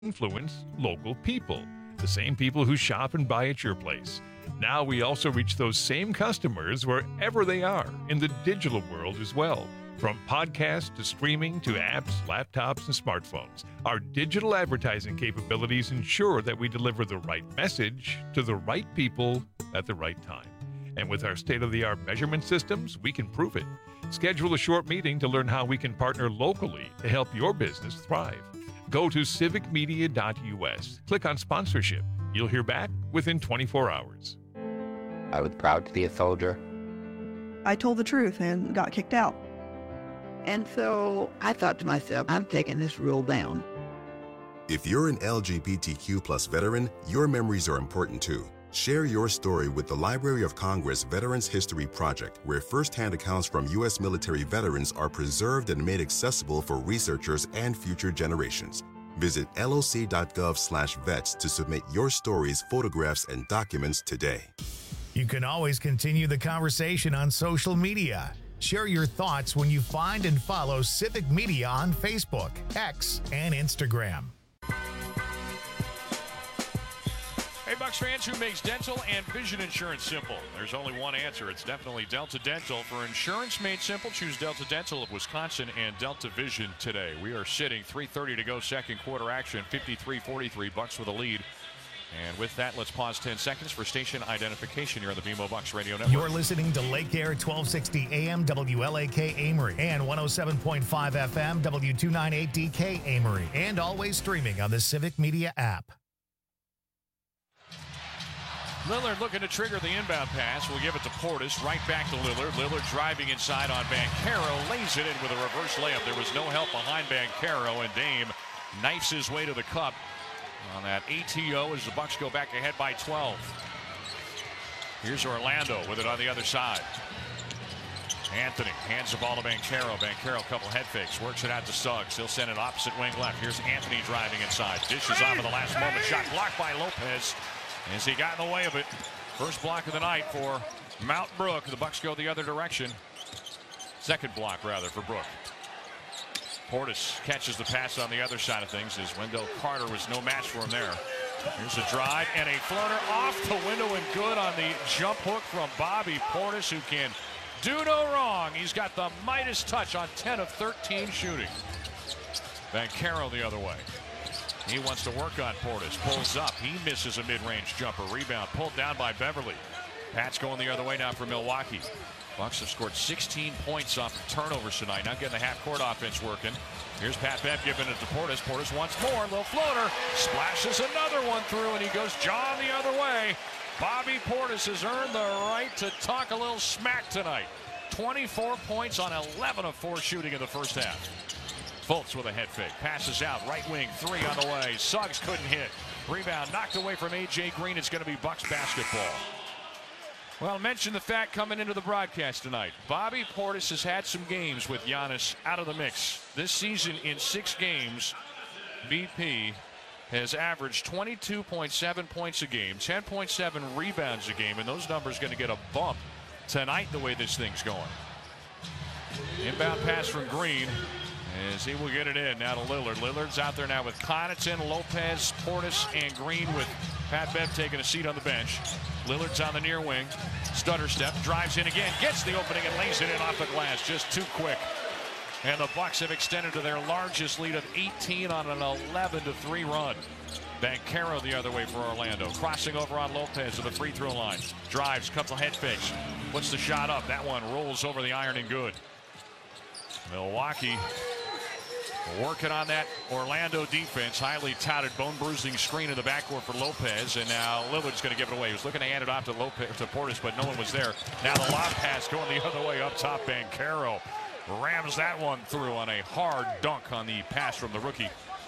influence local people, the same people who shop and buy at your place. Now we also reach those same customers wherever they are in the digital world as well. From podcasts to streaming to apps, laptops, and smartphones, our digital advertising capabilities ensure that we deliver the right message to the right people at the right time. And with our state-of-the-art measurement systems, we can prove it. Schedule a short meeting to learn how we can partner locally to help your business thrive. Go to civicmedia.us. Click on sponsorship. You'll hear back within 24 hours. I was proud to be a soldier. I told the truth and got kicked out. And so I thought to myself, I'm taking this rule down. If you're an LGBTQ plus veteran, your memories are important too. Share your story with the Library of Congress Veterans History Project, where firsthand accounts from U.S. military veterans are preserved and made accessible for researchers and future generations. Visit loc.gov/vets to submit your stories, photographs, and documents today. You can always continue the conversation on social media. Share your thoughts when you find and follow Civic Media on Facebook, X, and Instagram. Hey, Bucks fans, who makes dental and vision insurance simple? There's only one answer. It's definitely Delta Dental. For insurance made simple, choose Delta Dental of Wisconsin and Delta Vision today. We are sitting 3:30 to go, second quarter action, 53-43, Bucks with a lead. And with that, let's pause 10 seconds for station identification here on the BMO Bucks Radio Network. You're listening to Lake Air 1260 AM WLAK Amory and 107.5 FM W298DK Amory, and always streaming on the Civic Media app. Lillard looking to trigger the inbound pass. We'll give it to Portis. Right back to Lillard. Lillard driving inside on Banchero. Lays it in with a reverse layup. There was no help behind Banchero, and Dame knifes his way to the cup on that ATO as the Bucks go back ahead by 12. Here's Orlando with it on the other side. Anthony hands the ball to Banchero. Banchero, a couple head fakes, works it out to Suggs. He'll send it opposite wing left. Here's Anthony driving inside. Dishes off at the last moment. Shot blocked by Lopez as he got in the way of it. First block of the night for Mount Brook. The Bucks go the other direction. Second block, rather, for Brook. Portis catches the pass on the other side of things as Wendell Carter was no match for him there. Here's a drive and a floater off the window and good on the jump hook from Bobby Portis, who can do no wrong. He's got the Midas touch on 10 of 13 shooting. Banchero the other way. He wants to work on Portis. Pulls up. He misses a mid-range jumper. Rebound pulled down by Beverly. Pat's going the other way now for Milwaukee. Bucks have scored 16 points off of turnovers tonight. Not getting the half-court offense working. Here's Pat Bev giving it to Portis. Portis once more. Little floater. Splashes another one through, and he goes John the other way. Bobby Portis has earned the right to talk a little smack tonight. 24 points on 11 of 4 shooting in the first half. Fultz with a head fake. Passes out. Right wing. 3 on the way. Suggs couldn't hit. Rebound knocked away from A.J. Green. It's going to be Bucks basketball. Well, mention the fact coming into the broadcast tonight. Bobby Portis has had some games with Giannis out of the mix. This season in 6 games, BP has averaged 22.7 points a game, 10.7 rebounds a game, and those numbers going to get a bump tonight the way this thing's going. Inbound pass from Green as he will get it in now to Lillard. Lillard's out there now with Connaughton, Lopez, Portis, and Green, with Pat Bev taking a seat on the bench. Lillard's on the near wing. Stutter step, drives in again, gets the opening and lays it in off the glass. Just too quick. And the Bucks have extended to their largest lead of 18 on an 11-3 run. Banchero the other way for Orlando. Crossing over on Lopez to the free throw line. Drives, couple head fakes. Puts the shot up. That one rolls over the iron and good. Milwaukee working on that Orlando defense. Highly touted bone-bruising screen in the backcourt for Lopez, and now Lillard's going to give it away. He was looking to hand it off to Portis, but no one was there. Now the lob pass going the other way up top. Banchero rams that one through on a hard dunk on the pass from the rookie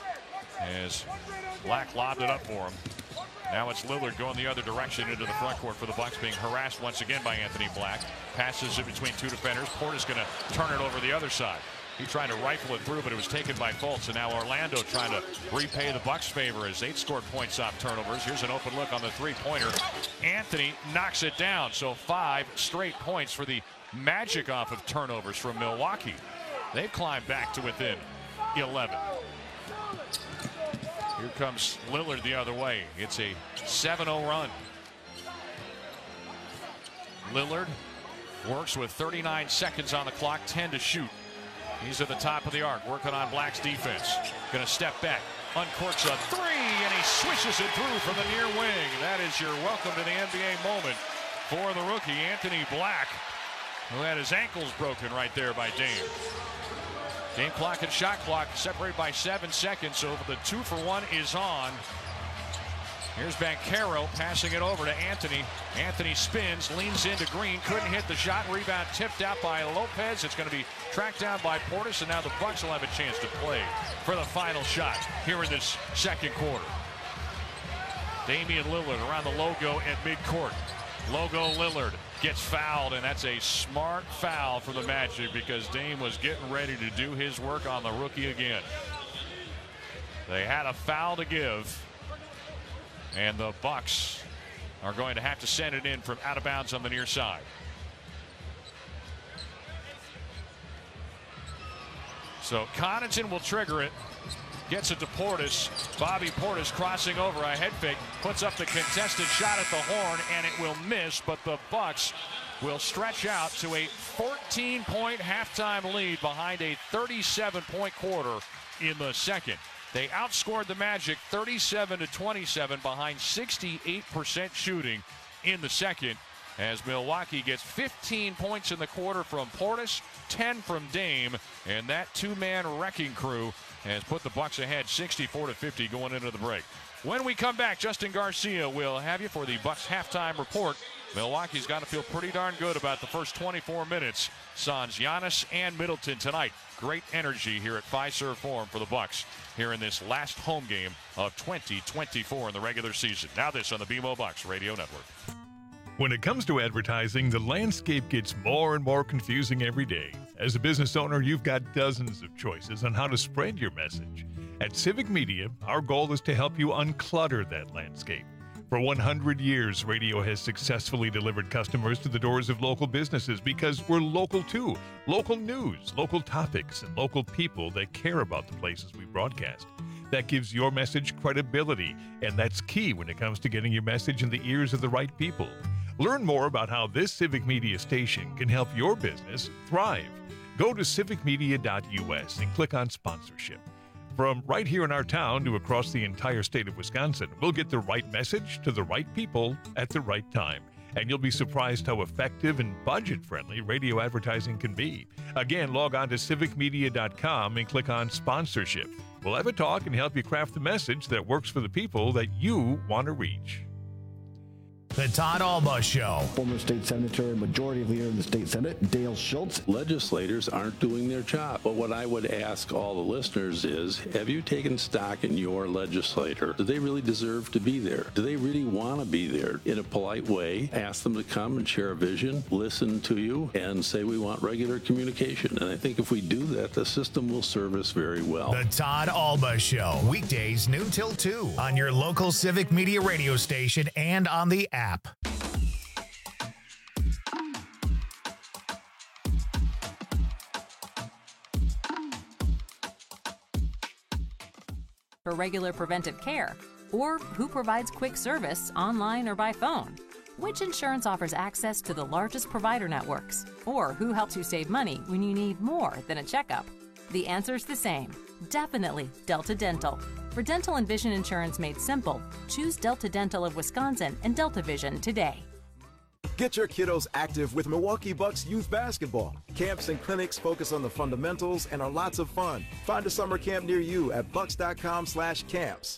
as Black lobbed it up for him. Now it's Lillard going the other direction into the front court for the Bucks, being harassed once again by Anthony Black. Passes it between 2 defenders. Portis going to turn it over the other side. He tried to rifle it through, but it was taken by Fultz. And now Orlando trying to repay the Bucks' favor as they'd scored points off turnovers. Here's an open look on the three-pointer. Anthony knocks it down. So 5 straight points for the Magic off of turnovers from Milwaukee. They've climbed back to within 11. Here comes Lillard the other way. It's a 7-0 run. Lillard works with 39 seconds on the clock, 10 to shoot. He's at the top of the arc, working on Black's defense. Going to step back, uncorks a three, and he swishes it through from the near wing. That is your welcome to the NBA moment for the rookie, Anthony Black, who had his ankles broken right there by Dame. Game clock and shot clock separated by 7 seconds, so the 2-for-1 is on. Here's Banchero passing it over to Anthony. Anthony spins, leans into Green, couldn't hit the shot. Rebound tipped out by Lopez. It's going to be tracked down by Portis, and now the Bucks will have a chance to play for the final shot here in this second quarter. Damian Lillard around the logo at midcourt. Logo Lillard gets fouled, and that's a smart foul for the Magic because Dame was getting ready to do his work on the rookie again. They had a foul to give, and the Bucks are going to have to send it in from out of bounds on the near side. So Connaughton will trigger it. Gets it to Portis. Bobby Portis crossing over, a head fake, puts up the contested shot at the horn, and it will miss, but the Bucks will stretch out to a 14-point halftime lead behind a 37-point quarter in the second. They outscored the Magic 37-27 behind 68% shooting in the second, as Milwaukee gets 15 points in the quarter from Portis, 10 from Dame, and that two-man wrecking crew has put the Bucks ahead 64-50 going into the break. When we come back, Justin Garcia will have you for the Bucks halftime report. Milwaukee's got to feel pretty darn good about the first 24 minutes. Sans Giannis and Middleton tonight. Great energy here at Fiserv Forum for the Bucks here in this last home game of 2024 in the regular season. Now this on the BMO Bucks Radio Network. When it comes to advertising, the landscape gets more and more confusing every day. As a business owner, you've got dozens of choices on how to spread your message. At Civic Media, our goal is to help you unclutter that landscape. For 100 years, radio has successfully delivered customers to the doors of local businesses because we're local too. Local news, local topics, and local people that care about the places we broadcast. That gives your message credibility, and that's key when it comes to getting your message in the ears of the right people. Learn more about how this Civic Media station can help your business thrive. Go to civicmedia.us and click on sponsorship. From right here in our town to across the entire state of Wisconsin, we'll get the right message to the right people at the right time. And you'll be surprised how effective and budget-friendly radio advertising can be. Again, log on to civicmedia.com and click on sponsorship. We'll have a talk and help you craft the message that works for the people that you want to reach. The Todd Alba Show. Former state senator, majority leader in the state senate, Dale Schultz. Legislators aren't doing their job. But what I would ask all the listeners is, have you taken stock in your legislator? Do they really deserve to be there? Do they really want to be there? In a polite way, ask them to come and share a vision, listen to you, and say we want regular communication. And I think if we do that, the system will serve us very well. The Todd Alba Show. Weekdays noon till 2 on your local Civic Media radio station and on the app. For regular preventive care, or who provides quick service online or by phone? Which insurance offers access to the largest provider networks? Or who helps you save money when you need more than a checkup? The answer's the same. Definitely Delta Dental. For dental and vision insurance made simple, choose Delta Dental of Wisconsin and Delta Vision today. Get your kiddos active with Milwaukee Bucks youth basketball. Camps and clinics focus on the fundamentals and are lots of fun. Find a summer camp near you at bucks.com/camps.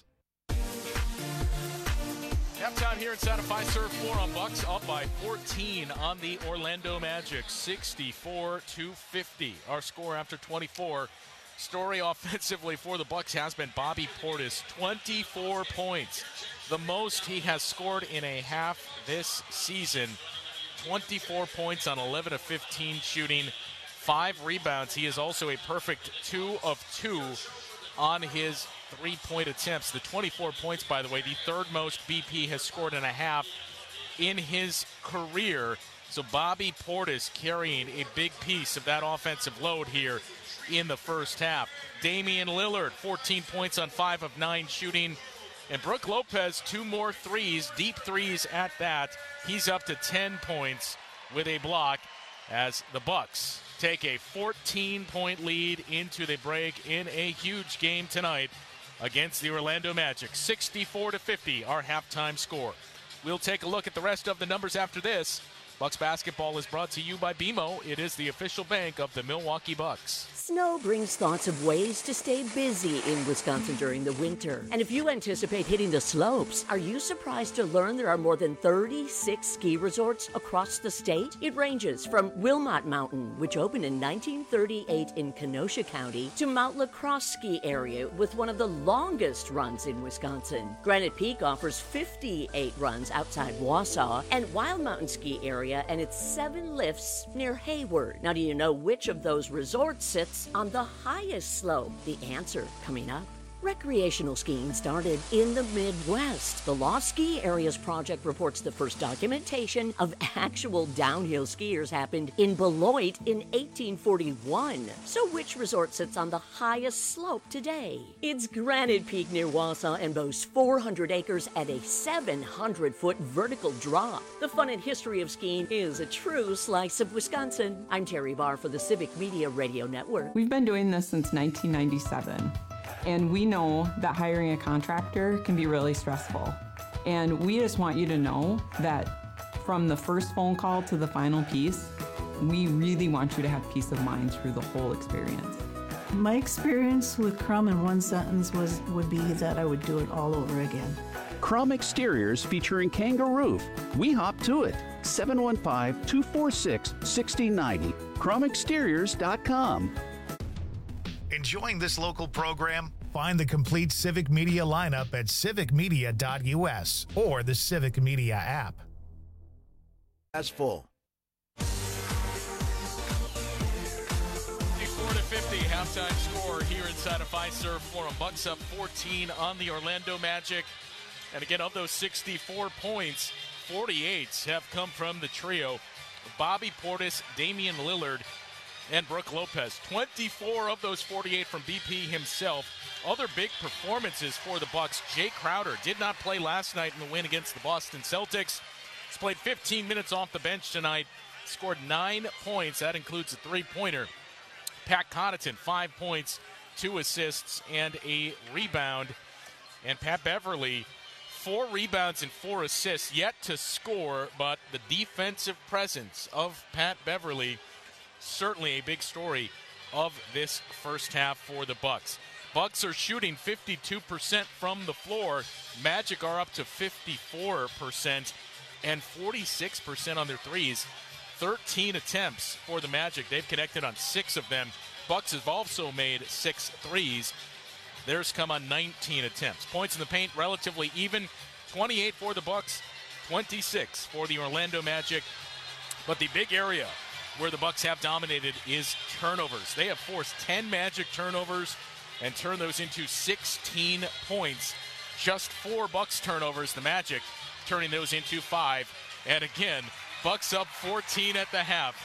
Halftime here inside of Fiserv Forum. Bucks up by 14 on the Orlando Magic, 64-50. Our score after 24. Story offensively for the Bucks has been Bobby Portis, 24 points. The most he has scored in a half this season. 24 points on 11 of 15 shooting, 5 rebounds. He is also a perfect 2 of 2 on his three-point attempts. The 24 points, by the way, the third most BP has scored in a half in his career. So Bobby Portis carrying a big piece of that offensive load here in the first half. Damian Lillard, 14 points on 5 of 9 shooting. And Brook Lopez, 2 more threes, deep threes at that. He's up to 10 points with a block as the Bucks take a 14-point lead into the break in a huge game tonight against the Orlando Magic. 64-50, our halftime score. We'll take a look at the rest of the numbers after this. Bucks basketball is brought to you by BMO. It is the official bank of the Milwaukee Bucks. Snow brings thoughts of ways to stay busy in Wisconsin during the winter. And if you anticipate hitting the slopes, are you surprised to learn there are more than 36 ski resorts across the state? It ranges from Wilmot Mountain, which opened in 1938 in Kenosha County, to Mount LaCrosse Ski Area with one of the longest runs in Wisconsin. Granite Peak offers 58 runs outside Wausau, and Wild Mountain Ski Area and its 7 lifts near Hayward. Now, do you know which of those resorts sits on the highest slope? The answer coming up. Recreational skiing started in the Midwest. The Lost Ski Areas Project reports the first documentation of actual downhill skiers happened in Beloit in 1841. So which resort sits on the highest slope today? It's Granite Peak near Wausau and boasts 400 acres at a 700-foot vertical drop. The fun and history of skiing is a true slice of Wisconsin. I'm Terry Barr for the Civic Media Radio Network. We've been doing this since 1997. And we know that hiring a contractor can be really stressful. And we just want you to know that from the first phone call to the final piece, we really want you to have peace of mind through the whole experience. My experience with Crum in one sentence would be that I would do it all over again. Crum Exteriors featuring Kangaroo. We hop to it. 715-246-6090. CrumExteriors.com. Enjoying this local program? Find the complete Civic Media lineup at civicmedia.us or the Civic Media app. That's full. 54-50 halftime score here inside of Fiserv Forum. Bucks up 14 on the Orlando Magic. And again, of those 64 points, 48 have come from the trio. Bobby Portis, Damian Lillard, and Brook Lopez. 24 of those 48 from BP himself. Other big performances for the Bucks. Jay Crowder did not play last night in the win against the Boston Celtics. He's played 15 minutes off the bench tonight. Scored 9 points. That includes a three-pointer. Pat Connaughton, 5 points, 2 assists, and a rebound. And Pat Beverly, 4 rebounds and 4 assists, yet to score, but the defensive presence of Pat Beverly, certainly a big story of this first half for the Bucks. Bucks are shooting 52% from the floor. Magic are up to 54% and 46% on their threes. 13 attempts for the Magic. They've connected on 6 of them. Bucks have also made 6 threes. Theirs come on 19 attempts. Points in the paint relatively even. 28 for the Bucks, 26 for the Orlando Magic. But the big area where the Bucks have dominated is turnovers. They have forced 10 Magic turnovers and turned those into 16 points. Just 4 Bucks turnovers, the Magic turning those into 5. And again, Bucks up 14 at the half,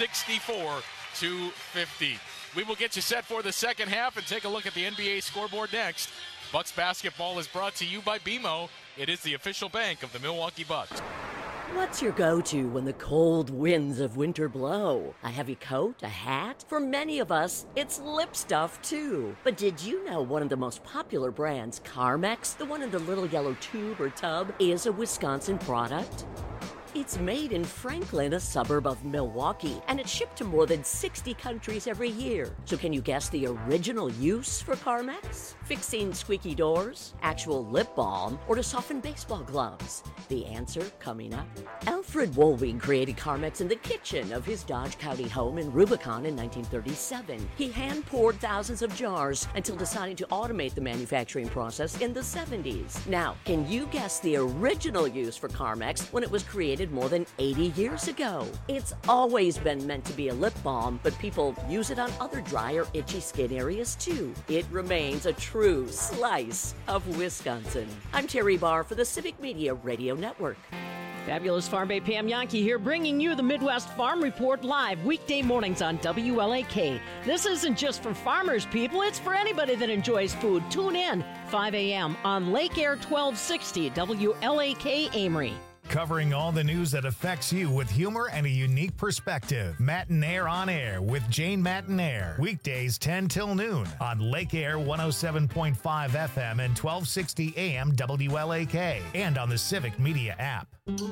64-50. We will get you set for the second half and take a look at the NBA scoreboard next. Bucks basketball is brought to you by BMO. It is the official bank of the Milwaukee Bucks. What's your go-to when the cold winds of winter blow? A heavy coat? A hat? For many of us, it's lip stuff too. But did you know one of the most popular brands, Carmex, the one in the little yellow tube or tub, is a Wisconsin product? It's made in Franklin, a suburb of Milwaukee, and it's shipped to more than 60 countries every year. So can you guess the original use for Carmex? Fixing squeaky doors, actual lip balm, or to soften baseball gloves? The answer coming up. Alfred Woolwing created Carmex in the kitchen of his Dodge County home in Rubicon in 1937. He hand-poured thousands of jars until deciding to automate the manufacturing process in the 70s. Now, can you guess the original use for Carmex when it was created more than 80 years ago? It's always been meant to be a lip balm, but people use it on other dry or itchy skin areas too. It remains a true slice of Wisconsin. I'm Terry Barr for the Civic Media Radio Network. Fabulous Farm Bay Pam Yankee here, bringing you the Midwest Farm Report live weekday mornings on WLAK. This isn't just for farmers, people. It's for anybody that enjoys food. Tune in 5 a.m. on Lake Air 1260 WLAK Amory. Covering all the news that affects you with humor and a unique perspective. Matinaire on Air with Jane Matinaire. Weekdays 10 till noon on Lake Air 107.5 FM and 1260 AM WLAK. And on the Civic Media app.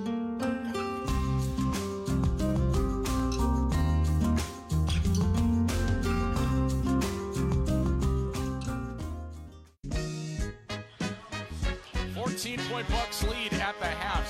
Point Bucks lead at the half,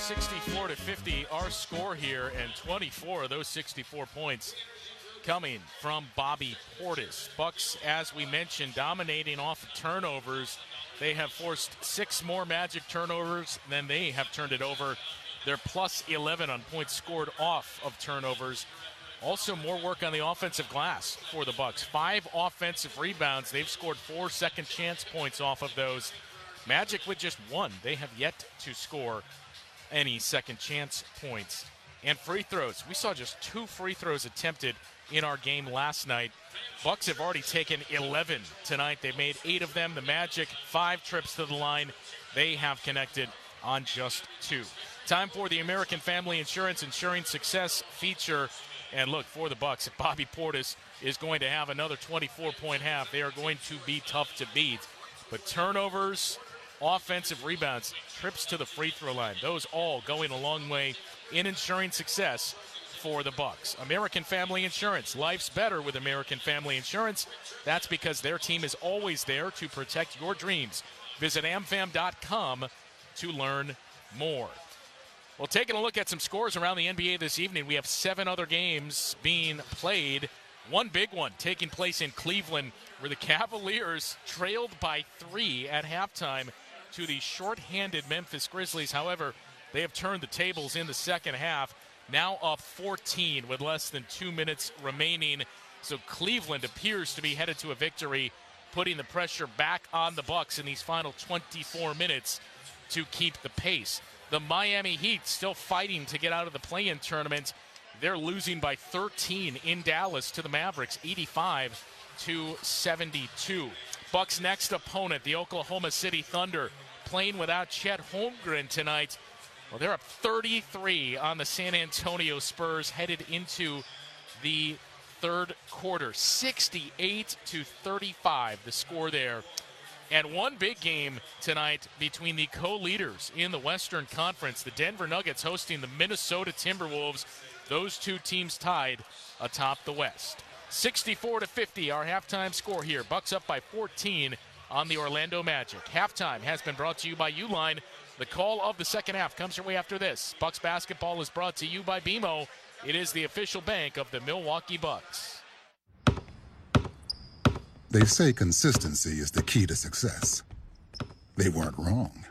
64-50. Our score here, and 24 of those 64 points coming from Bobby Portis. Bucks, as we mentioned, dominating off of turnovers. They have forced 6 more Magic turnovers than they have turned it over. They're plus 11 on points scored off of turnovers. Also, more work on the offensive glass for the Bucks. 5 offensive rebounds. They've scored 4 second chance points off of those. Magic with just 1. They have yet to score any second chance points. And free throws. We saw just 2 free throws attempted in our game last night. Bucks have already taken 11 tonight. They've made 8 of them. The Magic, 5 trips to the line. They have connected on just 2. Time for the American Family Insurance Ensuring Success feature. And look, for the Bucks, if Bobby Portis is going to have another 24-point half, they are going to be tough to beat. But turnovers, offensive rebounds, trips to the free throw line, those all going a long way in ensuring success for the Bucks. American Family Insurance. Life's better with American Family Insurance. That's because their team is always there to protect your dreams. Visit amfam.com to learn more. Well, taking a look at some scores around the NBA this evening, we have 7 other games being played. One big one taking place in Cleveland, where the Cavaliers trailed by 3 at halftime to the shorthanded Memphis Grizzlies. However, they have turned the tables in the second half, now up 14 with less than 2 minutes remaining. So Cleveland appears to be headed to a victory, putting the pressure back on the Bucks in these final 24 minutes to keep the pace. The Miami Heat still fighting to get out of the play-in tournament. They're losing by 13 in Dallas to the Mavericks, 85-72. Bucks' next opponent, the Oklahoma City Thunder, playing without Chet Holmgren tonight. Well, they're up 33 on the San Antonio Spurs headed into the third quarter. 68-35, the score there. And one big game tonight between the co-leaders in the Western Conference, the Denver Nuggets hosting the Minnesota Timberwolves. Those two teams tied atop the West. 64-50, our halftime score here. Bucks up by 14 on the Orlando Magic. Halftime has been brought to you by Uline. The call of the second half comes your way after this. Bucks basketball is brought to you by BMO. It is the official bank of the Milwaukee Bucks. They say consistency is the key to success. They weren't wrong.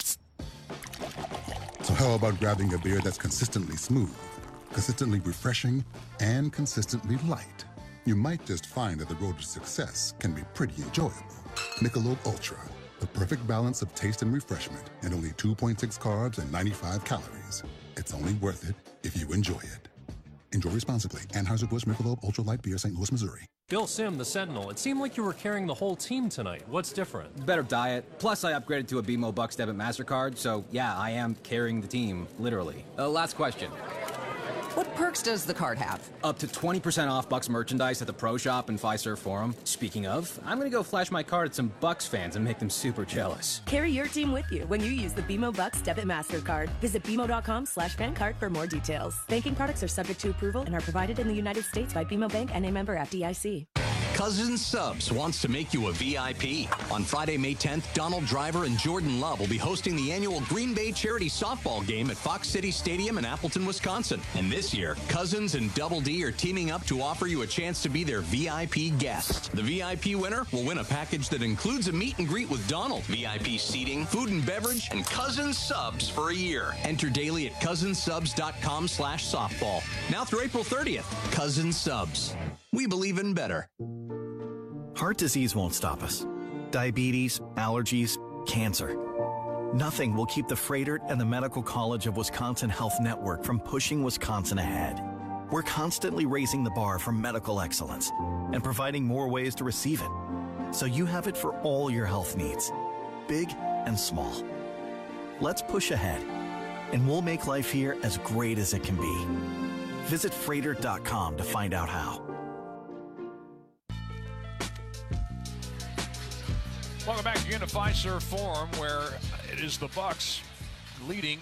So how about grabbing a beer that's consistently smooth, consistently refreshing, and consistently light? You might just find that the road to success can be pretty enjoyable. Michelob Ultra, the perfect balance of taste and refreshment, and only 2.6 carbs and 95 calories. It's only worth it if you enjoy it. Enjoy responsibly. Anheuser-Busch Michelob Ultra Light Beer, St. Louis, Missouri. Bill Sim, the Sentinel, it seemed like you were carrying the whole team tonight. What's different? Better diet. Plus, I upgraded to a BMO Bucks Debit MasterCard, so yeah, I am carrying the team, literally. Last question. What perks does the card have? Up to 20% off Bucks merchandise at the Pro Shop and Fiserv Forum. Speaking of, I'm gonna go flash my card at some Bucks fans and make them super jealous. Carry your team with you when you use the BMO Bucks Debit MasterCard. Visit BMO.com/fancard for more details. Banking products are subject to approval and are provided in the United States by BMO Bank and a member FDIC. Cousins Subs wants to make you a VIP. On Friday, May 10th, Donald Driver and Jordan Love will be hosting the annual Green Bay Charity Softball Game at Fox City Stadium in Appleton, Wisconsin. And this year, Cousins and Double D are teaming up to offer you a chance to be their VIP guest. The VIP winner will win a package that includes a meet and greet with Donald, VIP seating, food and beverage, and Cousins Subs for a year. Enter daily at cousinsubs.com/softball. Now through April 30th, Cousins Subs. We believe in better. Heart disease won't stop us. Diabetes, allergies, cancer. Nothing will keep the Froedtert and the Medical College of Wisconsin Health Network from pushing Wisconsin ahead. We're constantly raising the bar for medical excellence and providing more ways to receive it, so you have it for all your health needs, big and small. Let's push ahead, and we'll make life here as great as it can be. Visit Froedtert.com to find out how. Welcome back again to Fiserv Forum, where it is the Bucks leading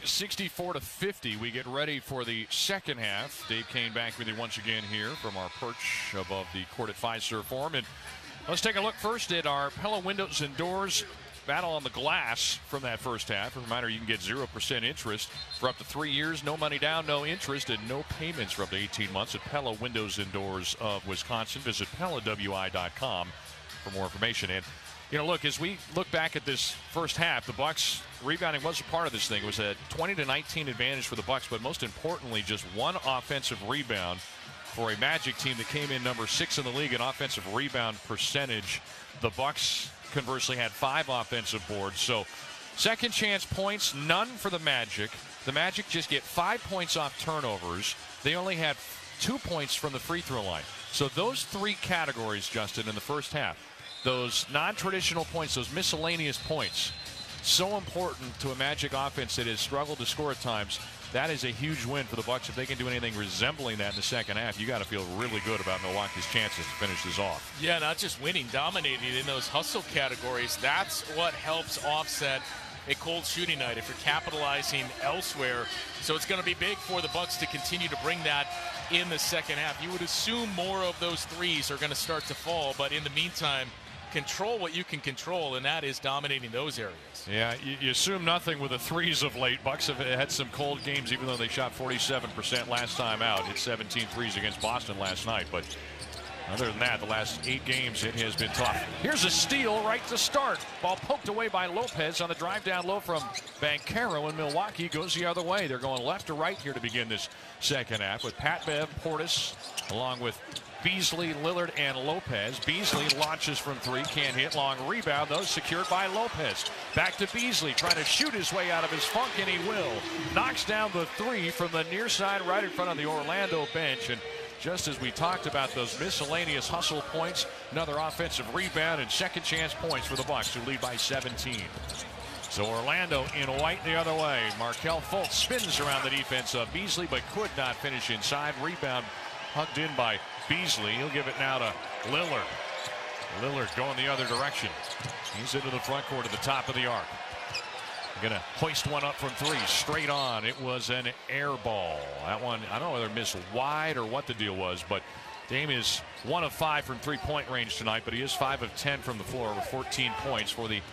64-50. We get ready for the second half. Dave Kane back with you once again here from our perch above the court at Fiserv Forum. And let's take a look first at our Pella Windows and Doors battle on the glass from that first half. A reminder, you can get 0% interest for up to 3 years, no money down, no interest, and no payments for up to 18 months at Pella Windows and Doors of Wisconsin. Visit PellaWI.com for more information. And you know, look, as we look back at this first half, the Bucks rebounding was a part of this thing. It was a 20-19 advantage for the Bucks, but most importantly, just one offensive rebound for a Magic team that came in number 6 in the league in offensive rebound percentage. The Bucks, conversely, had 5 offensive boards. So second chance points, none for the Magic. The Magic just get 5 points off turnovers. They only had 2 points from the free throw line. So those 3 categories, Justin, in the first half, those non-traditional points, those miscellaneous points, so important to a Magic offense that has struggled to score at times. That is a huge win for the Bucks. If they can do anything resembling that in the second half, you got to feel really good about Milwaukee's chances to finish this off. Yeah, not just winning, dominating in those hustle categories. That's what helps offset a cold shooting night if you're capitalizing elsewhere. So it's going to be big for the Bucks to continue to bring that in the second half. You would assume more of those threes are going to start to fall, but in the meantime, control what you can control, and that is dominating those areas. Yeah, you assume nothing with the threes of late. Bucks have had some cold games, even though they shot 47% last time out. Hit 17 threes against Boston last night, but other than that, the last 8 games, it has been tough. Here's a steal right to start. Ball poked away by Lopez on the drive down low from Banchero, and Milwaukee goes the other way. They're going left to right here to begin this second half with Pat Bev, Portis, along with Beasley, Lillard, and Lopez. Beasley launches from 3, can't hit. Long rebound, though, secured by Lopez. Back to Beasley, trying to shoot his way out of his funk, and he will. Knocks down the 3 from the near side right in front of the Orlando bench. And just as we talked about those miscellaneous hustle points, another offensive rebound and second chance points for the Bucks, who lead by 17. So Orlando in white the other way. Markelle Fultz spins around the defense of Beasley, but could not finish inside. Rebound hugged in by Beasley. He'll give it now to Lillard. Lillard going the other direction. He's into the front court at the top of the arc. Gonna hoist one up from 3, straight on. It was an air ball. That one, I don't know whether it missed wide or what the deal was, but Dame is 1 of 5 from 3-point range tonight, but he is 5 of 10 from the floor with 14 points for the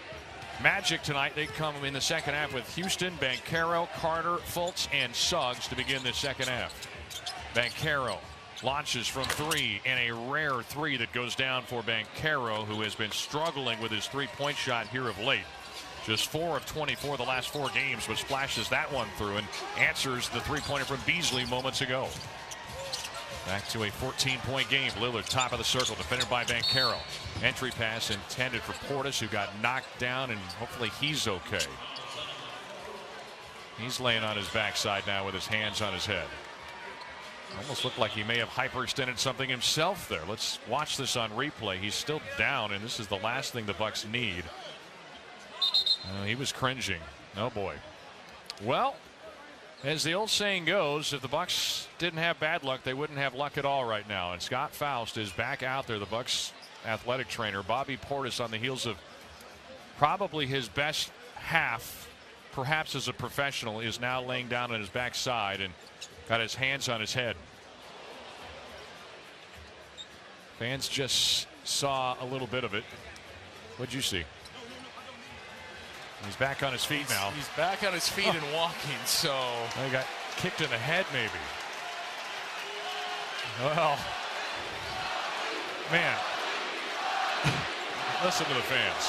Magic tonight. They come in the second half with Houston, Banchero, Carter, Fultz, and Suggs to begin the second half. Banchero launches from 3, and a rare 3 that goes down for Banchero, who has been struggling with his 3-point shot here of late. Just 4 of 24 the last 4 games, but splashes that one through and answers the 3-pointer from Beasley moments ago. Back to a 14-point game. Lillard top of the circle, defended by Banchero. Entry pass intended for Portis, who got knocked down, and hopefully he's okay. He's laying on his backside now with his hands on his head. Almost looked like he may have hyperextended something himself there. Let's watch this on replay. He's still down, and this is the last thing the Bucks need. He was cringing. Oh boy. Well, as the old saying goes, if the Bucks didn't have bad luck, they wouldn't have luck at all right now. And Scott Faust is back out there, the Bucks athletic trainer. Bobby Portis, on the heels of probably his best half, perhaps as a professional, is now laying down on his backside and got his hands on his head. Fans just saw a little bit of it. What'd you see? He's back on his feet now. He's back on his feet and walking, so. He got kicked in the head, maybe. Well, man. Listen to the fans.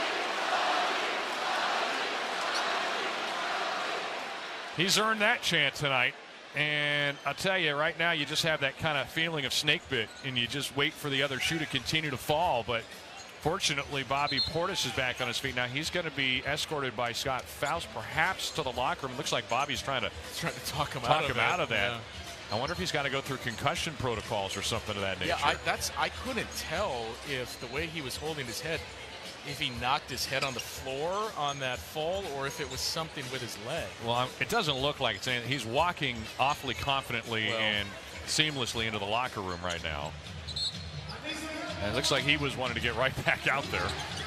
He's earned that chant tonight. And I'll tell you, right now, you just have that kind of feeling of snake bit, and you just wait for the other shoe to continue to fall. But Fortunately, Bobby Portis is back on his feet. Now he's going to be escorted by Scott Faust, perhaps to the locker room. It looks like Bobby's trying to talk him out of that. Yeah. I wonder if he's got to go through concussion protocols or something of that nature. Yeah, I couldn't tell if the way he was holding his head, if he knocked his head on the floor on that fall or if it was something with his leg. Well, it doesn't look like it's anything. He's walking awfully confidently and seamlessly into the locker room right now. And it looks like he was wanting to get right back out there.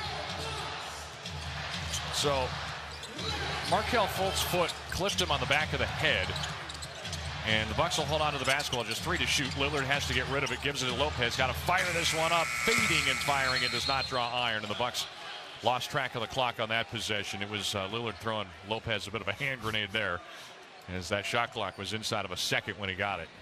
So Markelle Fultz's foot clipped him on the back of the head. And the Bucks will hold on to the basketball. Just 3 to shoot. Lillard has to get rid of it. Gives it to Lopez. Got to fire this one up. Fading and firing. It does not draw iron. And the Bucks lost track of the clock on that possession. It was Lillard throwing Lopez a bit of a hand grenade there, as that shot clock was inside of a second when he got it.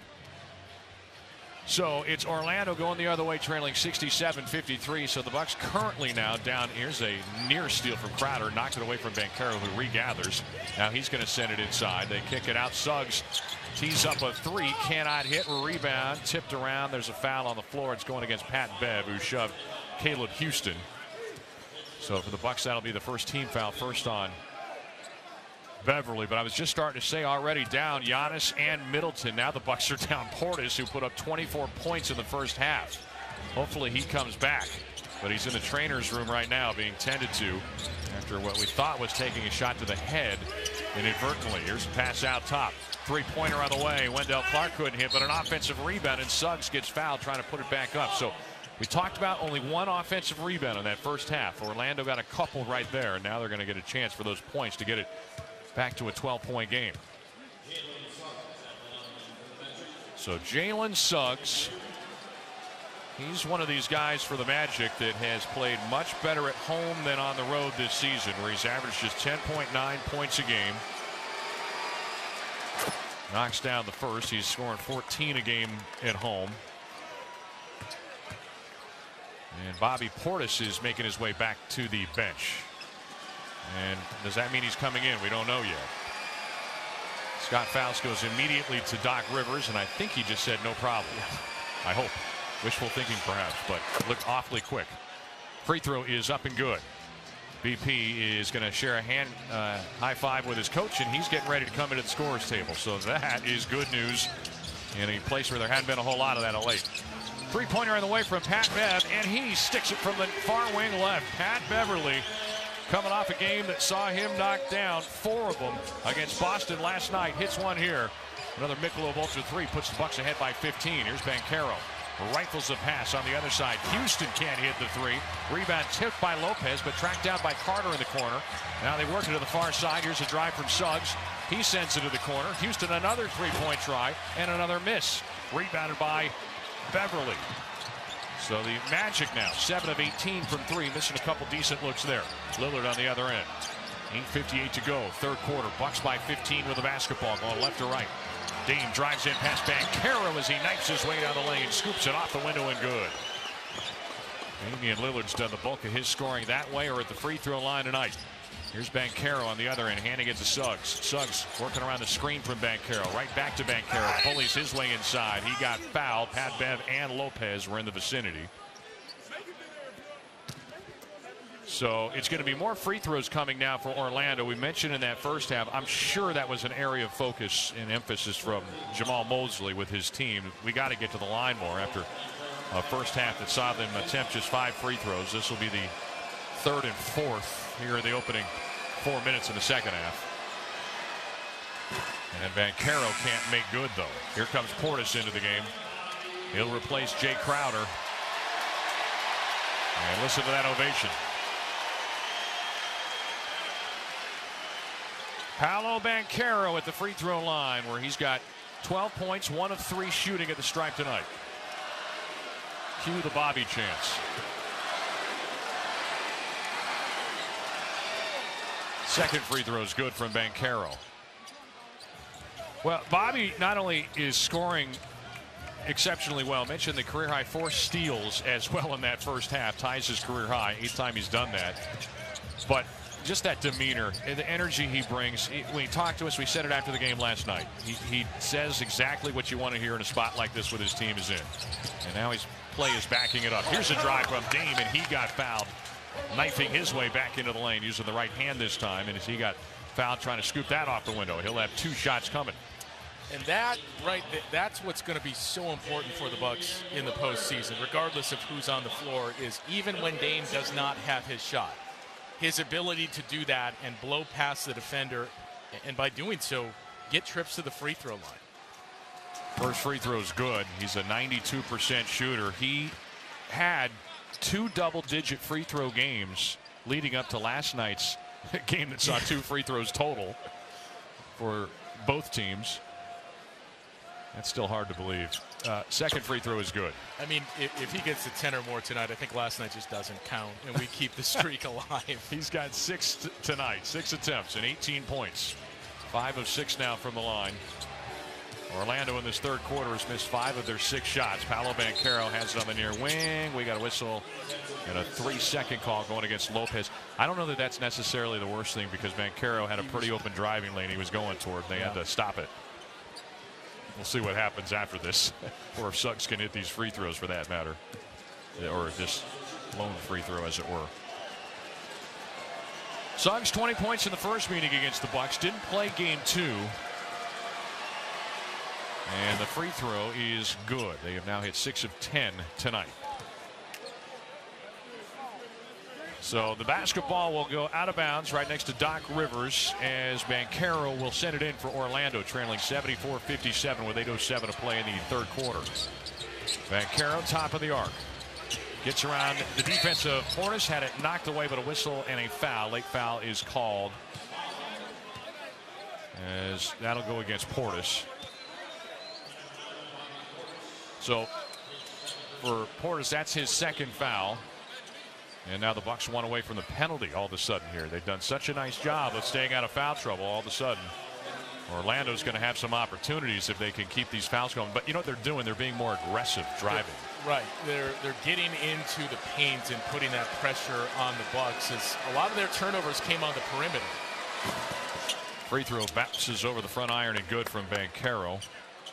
So it's Orlando going the other way, trailing 67-53. So the Bucks currently now down. Here's a near steal from Crowder. Knocked it away from Banchero, who regathers. Now he's going to send it inside. They kick it out. Suggs tees up a 3. Cannot hit. Rebound. Tipped around. There's a foul on the floor. It's going against Pat Bev, who shoved Caleb Houston. So for the Bucks, that'll be the first team foul. First on Beverly, but I was just starting to say already down Giannis and Middleton. Now the Bucks are down Portis, who put up 24 points in the first half. Hopefully he comes back, but he's in the trainer's room right now being tended to after what we thought was taking a shot to the head inadvertently. Here's a pass out top. 3-pointer on the way. Wendell Clark couldn't hit, but an offensive rebound, and Suggs gets fouled trying to put it back up. So we talked about only one offensive rebound in that first half. Orlando got a couple right there, and now they're going to get a chance for those points to get it back to a 12-point game. So Jalen Suggs, he's one of these guys for the Magic that has played much better at home than on the road this season, where he's averaged just 10.9 points a game. Knocks down the first. He's scoring 14 a game at home. And Bobby Portis is making his way back to the bench. And does that mean he's coming in? We don't know yet. Scott Faust goes immediately to Doc Rivers, and I think he just said no problem. I hope. Wishful thinking perhaps, but looked awfully quick. Free throw is up and good. BP is going to share a hand high five with his coach, and he's getting ready to come into the scorer's table. So that is good news in a place where there hadn't been a whole lot of that of late. 3-pointer on the way from Pat Bev, and he sticks it from the far wing left. Pat Beverly, coming off a game that saw him knock down 4 of them against Boston last night. Hits one here. Another Michelob Ultra 3 puts the Bucks ahead by 15. Here's Banchero. Rifles the pass on the other side. Houston can't hit the 3. Rebound tipped by Lopez, but tracked down by Carter in the corner. Now they work it to the far side. Here's a drive from Suggs. He sends it to the corner. Houston another 3-point try and another miss. Rebounded by Beverly. So the Magic now 7 of 18 from 3, missing a couple decent looks there. Lillard on the other end. 8:58 to go, third quarter. Bucks by 15 with the basketball, going left to right. Dame drives in past Banchero as he knifes his way down the lane, scoops it off the window and good. Damian Lillard's done the bulk of his scoring that way or at the free throw line tonight. Here's Banchero on the other end, handing it to Suggs. Suggs working around the screen from Banchero. Right back to Banchero. Bullies his way inside. He got fouled. Pat Bev and Lopez were in the vicinity. So it's going to be more free throws coming now for Orlando. We mentioned in that first half, I'm sure that was an area of focus and emphasis from Jamal Mosley with his team. We got to get to the line more after a first half that saw them attempt just 5 free throws. This will be the 3rd and 4th here in the opening 4 minutes in the second half. And Banchero can't make good, though. Here comes Portis into the game. He'll replace Jay Crowder. And listen to that ovation. Paolo Banchero at the free throw line, where he's got 12 points, 1 of 3 shooting at the stripe tonight. Cue the Bobby chants. Second free throw is good from Banchero. Well, Bobby not only is scoring exceptionally well, mentioned the career high 4 steals as well in that first half, ties his career high, 8th time he's done that. But just that demeanor and the energy he brings. When he talked to us, we said it after the game last night. He says exactly what you want to hear in a spot like this with his team is in. And now he's play is backing it up. Here's a drive from Dame, and he got fouled, knifing his way back into the lane, using the right hand this time, and as he got fouled trying to scoop that off the window. He'll have 2 shots coming. And that's what's going to be so important for the Bucks in the postseason, regardless of who's on the floor, is even when Dame does not have his shot, his ability to do that and blow past the defender, and by doing so, get trips to the free throw line. First free throw is good. He's a 92% shooter. He had 2 double-digit free throw games leading up to last night's game that saw 2 free throws total for both teams. That's still hard to believe. Second free throw is good. I mean, if he gets to 10 or more tonight, I think last night just doesn't count, and we keep the streak alive. He's got 6 tonight, 6 attempts and 18 points. 5 of 6 now from the line. Orlando in this third quarter has missed 5 of their 6 shots. Paolo Banchero has it on the near wing. We got a whistle and a 3-second call going against Lopez. I don't know that that's necessarily the worst thing, because Banchero had a pretty open driving lane he was going toward. They had to stop it. We'll see what happens after this, or if Suggs can hit these free throws for that matter, or this lone free throw, as it were. Suggs 20 points in the first meeting against the Bucks. Didn't play game 2. And the free throw is good. They have now hit 6 of 10 tonight. So the basketball will go out of bounds right next to Doc Rivers, as Banchero will send it in for Orlando, trailing 74-57 with 8:07 to play in the third quarter. Banchero, top of the arc. Gets around the defense of Portis, had it knocked away, but a whistle and a foul. Late foul is called, as that'll go against Portis. So for Portis, that's his second foul. And now the Bucks 1 away from the penalty all of a sudden here. They've done such a nice job of staying out of foul trouble. All of a sudden, Orlando's going to have some opportunities if they can keep these fouls going. But you know what they're doing? They're being more aggressive driving. Right. They're getting into the paint and putting that pressure on the Bucks, as a lot of their turnovers came on the perimeter. Free throw bounces over the front iron and good from Banchero.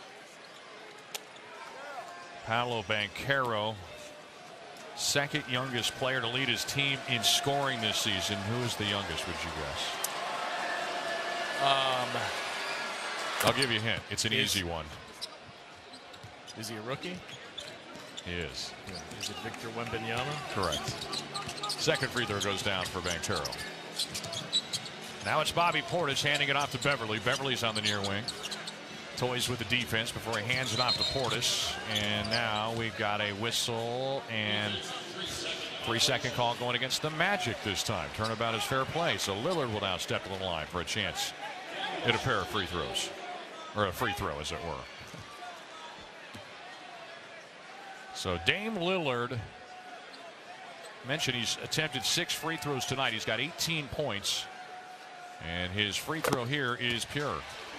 Paolo Banchero, second youngest player to lead his team in scoring this season. Who is the youngest, would you guess? I'll give you a hint. It's an easy one. Is he a rookie? He is. Yeah. Is it Victor Wembanyama? Correct. Second free throw goes down for Banchero. Now it's Bobby Portis handing it off to Beverly. Beverly's on the near wing. Toys with the defense before he hands it off to Portis. And now we've got a whistle and 3-second call going against the Magic this time. Turnabout is fair play. So Lillard will now step to the line for a chance at a pair of free throws. Or a free throw, as it were. So Dame Lillard, mentioned he's attempted 6 free throws tonight. He's got 18 points. And his free throw here is pure.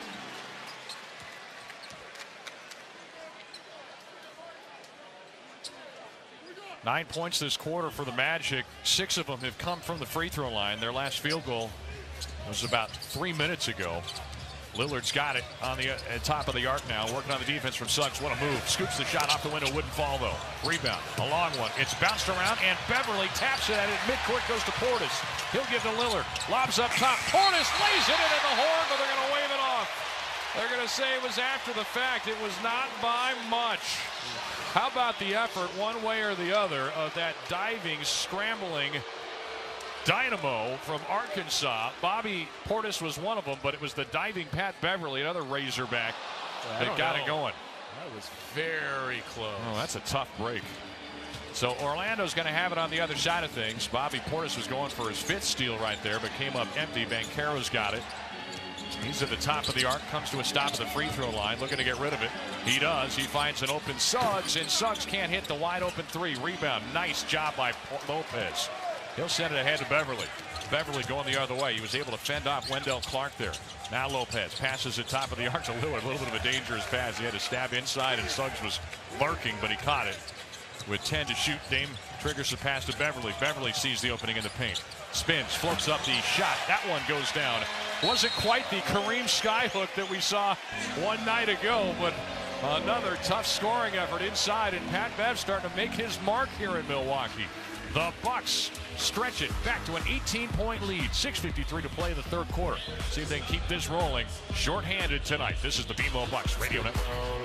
Nine points this quarter for the Magic. 6 of them have come from the free throw line. Their last field goal was about 3 minutes ago. Lillard's got it on the top of the arc now, working on the defense from Suggs. What a move. Scoops the shot off the window. Wouldn't fall, though. Rebound. A long one. It's bounced around, and Beverly taps it at it. Midcourt goes to Portis. He'll give to Lillard. Lobs up top. Portis lays it in at the horn, but they're going to wave it off. They're going to say it was after the fact. It was not by much. How about the effort, one way or the other, of that diving, scrambling dynamo from Arkansas? Bobby Portis was one of them, but it was the diving Pat Beverly, another Razorback, that got it going. That was very close. Oh, that's a tough break. So Orlando's going to have it on the other side of things. Bobby Portis was going for his 5th steal right there, but came up empty. Banchero's got it. He's at the top of the arc, comes to a stop at the free throw line, looking to get rid of it. He does. He finds an open Suggs, and Suggs can't hit the wide open 3. Rebound. Nice job by Lopez. He'll send it ahead to Beverly. Beverly going the other way. He was able to fend off Wendell Clark there. Now Lopez passes at top of the arc to Lillard. A little bit of a dangerous pass. He had to stab inside, and Suggs was lurking, but he caught it. With 10 to shoot, Dame triggers the pass to Beverly. Beverly sees the opening in the paint. Spins, floats up the shot. That one goes down. Wasn't quite the Kareem skyhook that we saw one night ago, but Another tough scoring effort inside, and Pat Bev starting to make his mark here in Milwaukee. The Bucks stretch it back to an 18-point lead. 6:53 to play in the third quarter. See if they can keep this rolling. Short-handed tonight. This is the BMO Bucks Radio Network.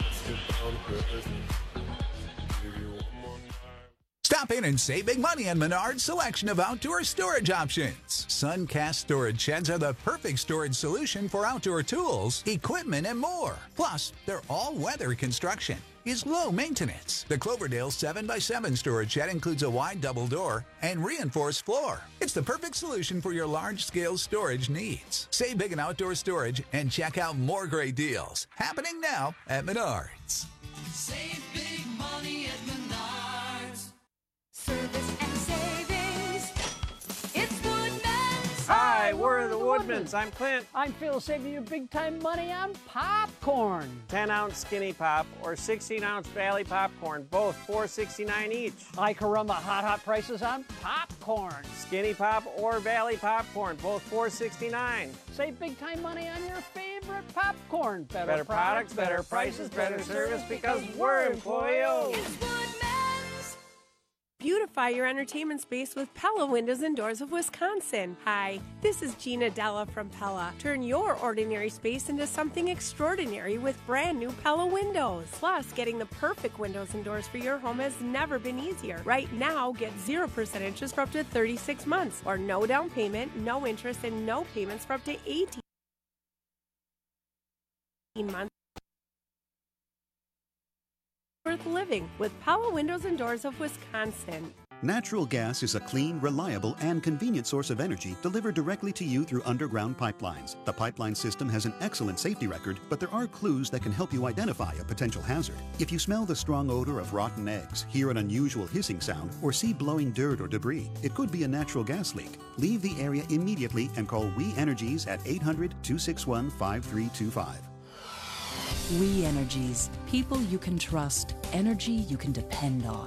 Stop in and save big money on Menard's selection of outdoor storage options. Suncast storage sheds are the perfect storage solution for outdoor tools, equipment, and more. Plus, their all-weather construction is low maintenance. The Cloverdale 7x7 storage shed includes a wide double door and reinforced floor. It's the perfect solution for your large-scale storage needs. Save big in outdoor storage and check out more great deals happening now at Menards. Save big money at Menards. Service and savings. It's Woodman's. Hi, we're the Woodmans. I'm Clint. I'm Phil, saving you big time money on popcorn. 10-ounce Skinny Pop or 16-ounce Valley Popcorn, both $4.69 each. Hi, Caramba, hot prices on popcorn. Skinny Pop or Valley Popcorn, both $4.69. Save big time money on your favorite popcorn. Better products, better prices, better service, because we're employee-owned. It's Woodman's. Beautify your entertainment space with Pella Windows and Doors of Wisconsin. Hi, this is Gina Della from Pella. Turn your ordinary space into something extraordinary with brand new Pella windows. Plus, getting the perfect windows and doors for your home has never been easier. Right now, get 0% interest for up to 36 months, or no down payment, no interest, and no payments for up to 18 months. Worth living with Pella Windows and Doors of Wisconsin. Natural gas is a clean, reliable, and convenient source of energy delivered directly to you through underground pipelines. The pipeline system has an excellent safety record, but there are clues that can help you identify a potential hazard. If you smell the strong odor of rotten eggs, hear an unusual hissing sound, or see blowing dirt or debris, it could be a natural gas leak. Leave the area immediately and call We Energies at 800-261-5325. We Energies. People you can trust. Energy you can depend on.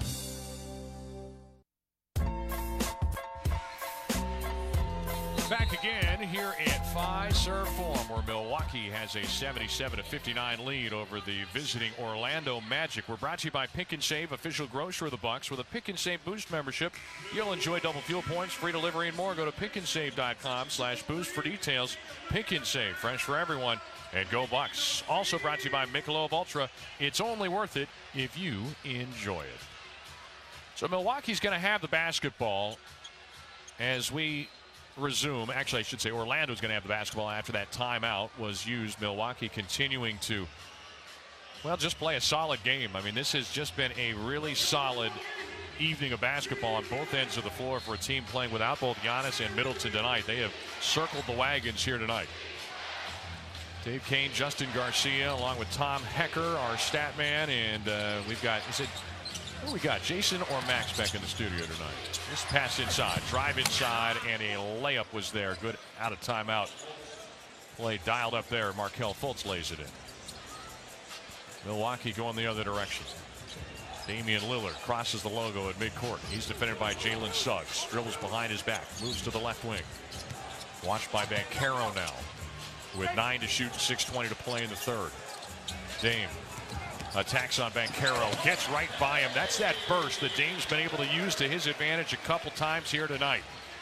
Back again here at Fiserv Forum, where Milwaukee has a 77-59 lead over the visiting Orlando Magic. We're brought to you by Pick and Save, official grocer of the Bucks. With a Pick and Save Boost membership, you'll enjoy double fuel points, free delivery, and more. Go to pickandsave.com/boost for details. Pick and Save, fresh for everyone. And go Bucks. Also brought to you by Michelob Ultra. It's only worth it if you enjoy it. So Milwaukee's going to have the basketball as we resume. Actually, I should say Orlando's going to have the basketball after that timeout was used. Milwaukee continuing to, well, just play a solid game. I mean, this has just been a really solid evening of basketball on both ends of the floor for a team playing without both Giannis and Middleton tonight. They have circled the wagons here tonight. Dave Kane, Justin Garcia, along with Tom Hecker, our stat man, and we've got, who we got, Jason or Max back in the studio tonight? This pass inside, drive inside, and a layup was there. Good out of timeout. Play dialed up there. Markelle Fultz lays it in. Milwaukee going the other direction. Damian Lillard crosses the logo at midcourt. He's defended by Jalen Suggs. Dribbles behind his back, moves to the left wing. Watched by Banchero now. With 9 to shoot, 6:20 to play in the third. Dame attacks on Banchero, gets right by him. That's that burst that Dame's been able to use to his advantage a couple times here tonight.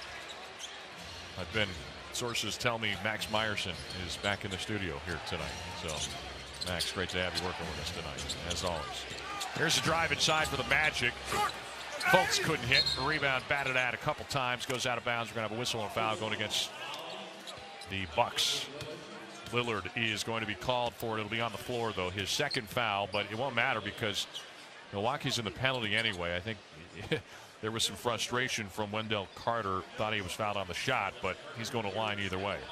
Sources tell me Max Meyerson is back in the studio here tonight. So, Max, great to have you working with us tonight, as always. Here's a drive inside for the Magic. Fultz couldn't hit. The rebound batted at a couple times, goes out of bounds. We're going to have a whistle and foul going against the Bucks. Lillard is going to be called for it. It'll be on the floor, though. His second foul, but it won't matter because Milwaukee's in the penalty anyway. I think there was some frustration from Wendell Carter. Thought he was fouled on the shot, but he's going to line either way.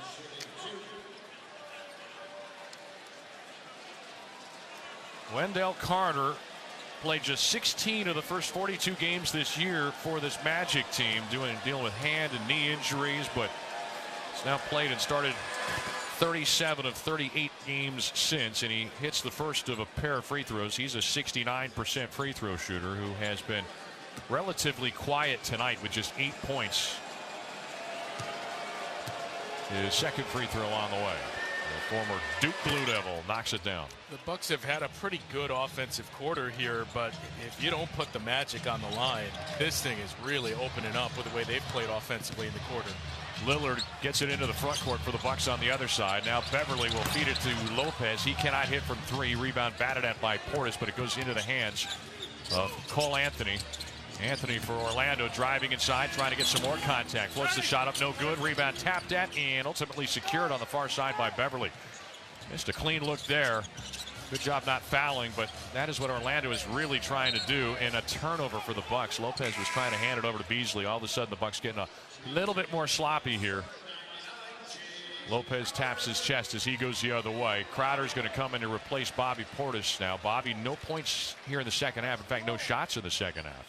Wendell Carter played just 16 of the first 42 games this year for this Magic team, dealing with hand and knee injuries, but he's now played and started 37 of 38 games since, and he hits the first of a pair of free throws. He's a 69% free throw shooter who has been relatively quiet tonight with just 8 points. His second free throw on the way. former Duke Blue Devil, knocks it down. The Bucks have had a pretty good offensive quarter here, but if you don't put the magic on the line, this thing is really opening up with the way they've played offensively in the quarter. Lillard gets it into the front court for the Bucks on the other side. Now Beverly will feed it to Lopez. He cannot hit from three. Rebound batted at by Portis, but it goes into the hands of Cole Anthony. Anthony for Orlando, driving inside, trying to get some more contact. Floats the shot up, no good. Rebound tapped at and ultimately secured on the far side by Beverly. Missed a clean look there. Good job not fouling, but that is what Orlando is really trying to do in a turnover for the Bucks. Lopez was trying to hand it over to Beasley. All of a sudden, the Bucks getting a little bit more sloppy here. Lopez taps his chest as he goes the other way. Crowder's going to come in to replace Bobby Portis now. Bobby, no points here in the second half. In fact, no shots in the second half.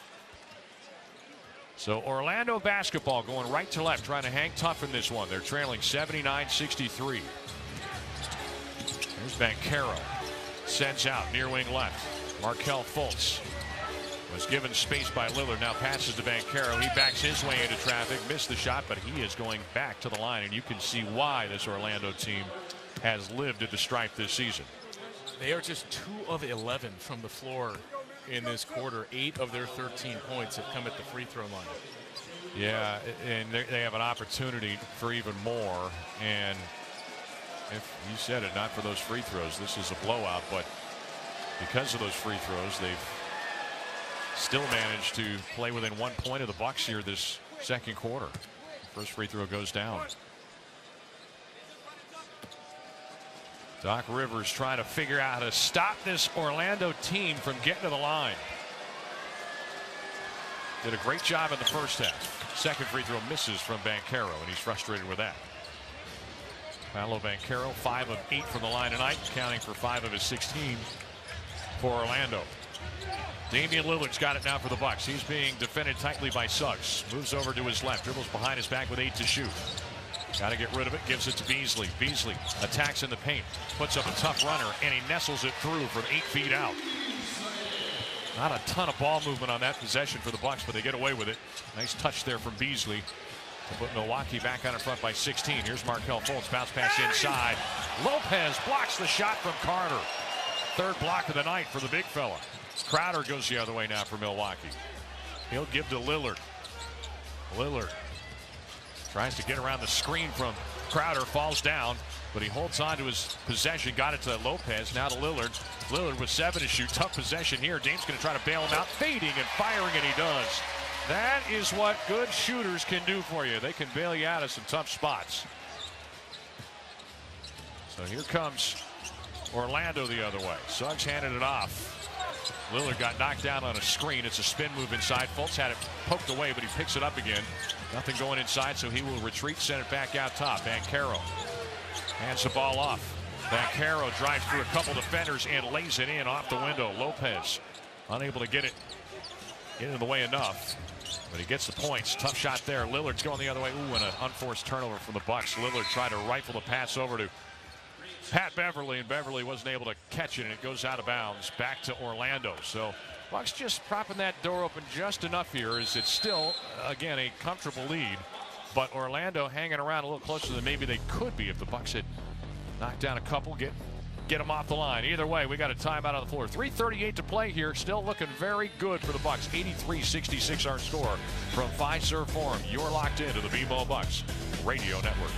So Orlando basketball going right to left, trying to hang tough in this one. They're trailing 79-63. There's Banchero. Sends out near wing left. Markelle Fultz was given space by Lillard. Now passes to Banchero. He backs his way into traffic. Missed the shot, but he is going back to the line. And you can see why this Orlando team has lived at the stripe this season. They are just 2 of 11 from the floor in this quarter. 8 of their 13 points have come at the free throw line. Yeah, and they have an opportunity for even more. And if you said it, not for those free throws, this is a blowout. But because of those free throws, they've still managed to play within 1 point of the Bucks here this second quarter. First free throw goes down. Doc Rivers trying to figure out how to stop this Orlando team from getting to the line. Did a great job in the first half. Second free throw misses from Banchero, and he's frustrated with that. Paolo Banchero, 5 of 8 from the line tonight, counting for 5 of his 16 for Orlando. Damian Lillard's got it now for the Bucks. He's being defended tightly by Suggs. Moves over to his left, dribbles behind his back with 8 to shoot. Got to get rid of it, gives it to Beasley. Beasley attacks in the paint, puts up a tough runner, and he nestles it through from 8 feet out. Not a ton of ball movement on that possession for the Bucks, but they get away with it. Nice touch there from Beasley to put Milwaukee back on in front by 16. Here's Markelle Fultz, bounce pass inside. Lopez blocks the shot from Carter. Third block of the night for the big fella. Crowder goes the other way now for Milwaukee. He'll give to Lillard. Lillard tries to get around the screen from Crowder, falls down, but he holds on to his possession. Got it to Lopez, now to Lillard. Lillard with 7 to shoot. Tough possession here. Dame's going to try to bail him out. Fading and firing, and he does. That is what good shooters can do for you. They can bail you out of some tough spots. So here comes Orlando the other way. Suggs handed it off. Lillard got knocked down on a screen. It's a spin move inside. Fultz had it poked away, but he picks it up again. Nothing going inside, so he will retreat, send it back out top. Banchero hands the ball off. Banchero drives through a couple defenders and lays it in off the window. Lopez unable to get it into the way enough, but he gets the points. Tough shot there. Lillard's going the other way. Ooh, and an unforced turnover from the Bucks. Lillard tried to rifle the pass over to Pat Beverly, and Beverly wasn't able to catch it, and it goes out of bounds back to Orlando. So Bucks just propping that door open just enough here, as it's still, again, a comfortable lead. But Orlando hanging around a little closer than maybe they could be if the Bucks had knocked down a couple, get them off the line. Either way, we got a timeout on the floor. 3:38 to play here. Still looking very good for the Bucks. 83-66 our score from Fiserv Forum. You're locked into the BMO Bucks Radio Network.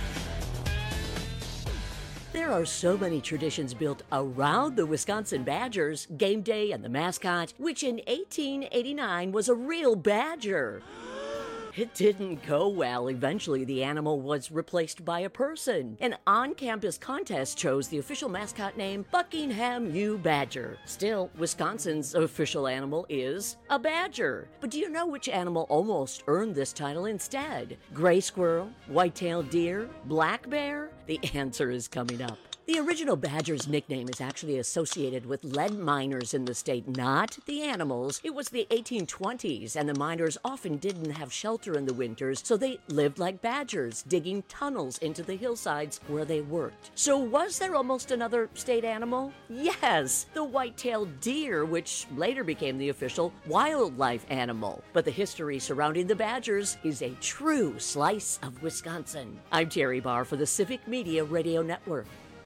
There are so many traditions built around the Wisconsin Badgers, game day and the mascot, which in 1889 was a real badger. It didn't go well. Eventually, the animal was replaced by a person. An on-campus contest chose the official mascot name Buckingham U. Badger. Still, Wisconsin's official animal is a badger. But do you know which animal almost earned this title instead? Gray squirrel, white-tailed deer, black bear? The answer is coming up. The original badger's nickname is actually associated with lead miners in the state, not the animals. It was the 1820s, and the miners often didn't have shelter in the winters, so they lived like badgers, digging tunnels into the hillsides where they worked. So was there almost another state animal? Yes, the white-tailed deer, which later became the official wildlife animal. But the history surrounding the badgers is a true slice of Wisconsin. I'm Terry Barr for the Civic Media Radio Network.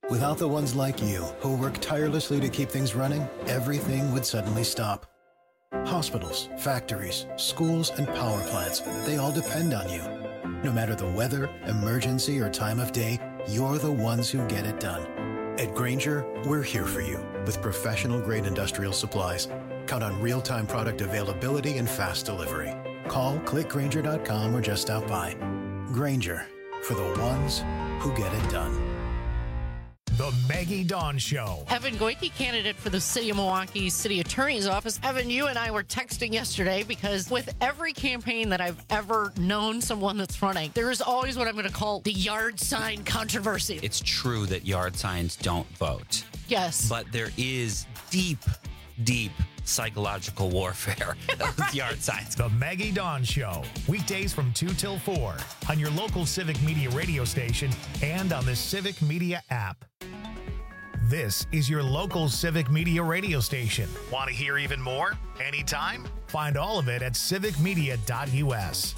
Without the ones like you, who work tirelessly to keep things running, everything would suddenly stop. Hospitals, factories, schools, and power plants, they all depend on you. No matter the weather, emergency, or time of day, you're the ones who get it done. At Grainger, we're here for you with professional-grade industrial supplies. Count on real-time product availability and fast delivery. Call, click Grainger.com, or just stop by. Grainger, for the ones who get it done. The Maggie Dawn Show. Evan Goyke, candidate for the City of Milwaukee City Attorney's Office. Evan, you and I were texting yesterday because with every campaign that I've ever known someone that's running, there is always what I'm going to call the yard sign controversy. It's true that yard signs don't vote. Yes. But there is deep psychological warfare with yard signs. The Maggie Dawn Show. Weekdays from 2 till 4 on your local Civic Media radio station and on the Civic Media app. This is your local Civic Media radio station. Want to hear even more? Anytime? Find all of it at civicmedia.us.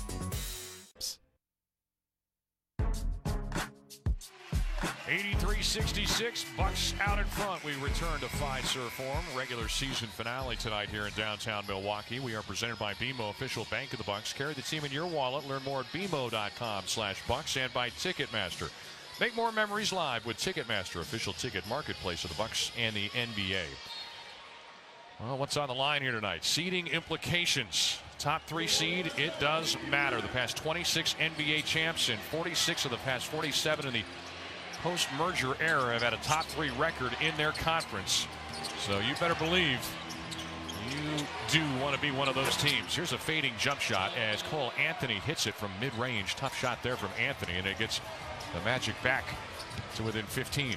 (83-66), Bucks out in front. We return to Fiserv Forum. Regular season finale tonight here in downtown Milwaukee. We are presented by BMO, official bank of the Bucks. Carry the team in your wallet. Learn more at bmo.com/Bucks and by Ticketmaster. Make more memories live with Ticketmaster, official ticket marketplace of the Bucks and the NBA. Well, what's on the line here tonight? Seeding implications. Top 3 seed, it does matter. The past 26 NBA champs and 46 of the past 47 in the post-merger era have had a top 3 record in their conference. So you better believe you do want to be one of those teams. Here's a fading jump shot as Cole Anthony hits it from mid-range. Tough shot there from Anthony, and it gets the Magic back to within 15.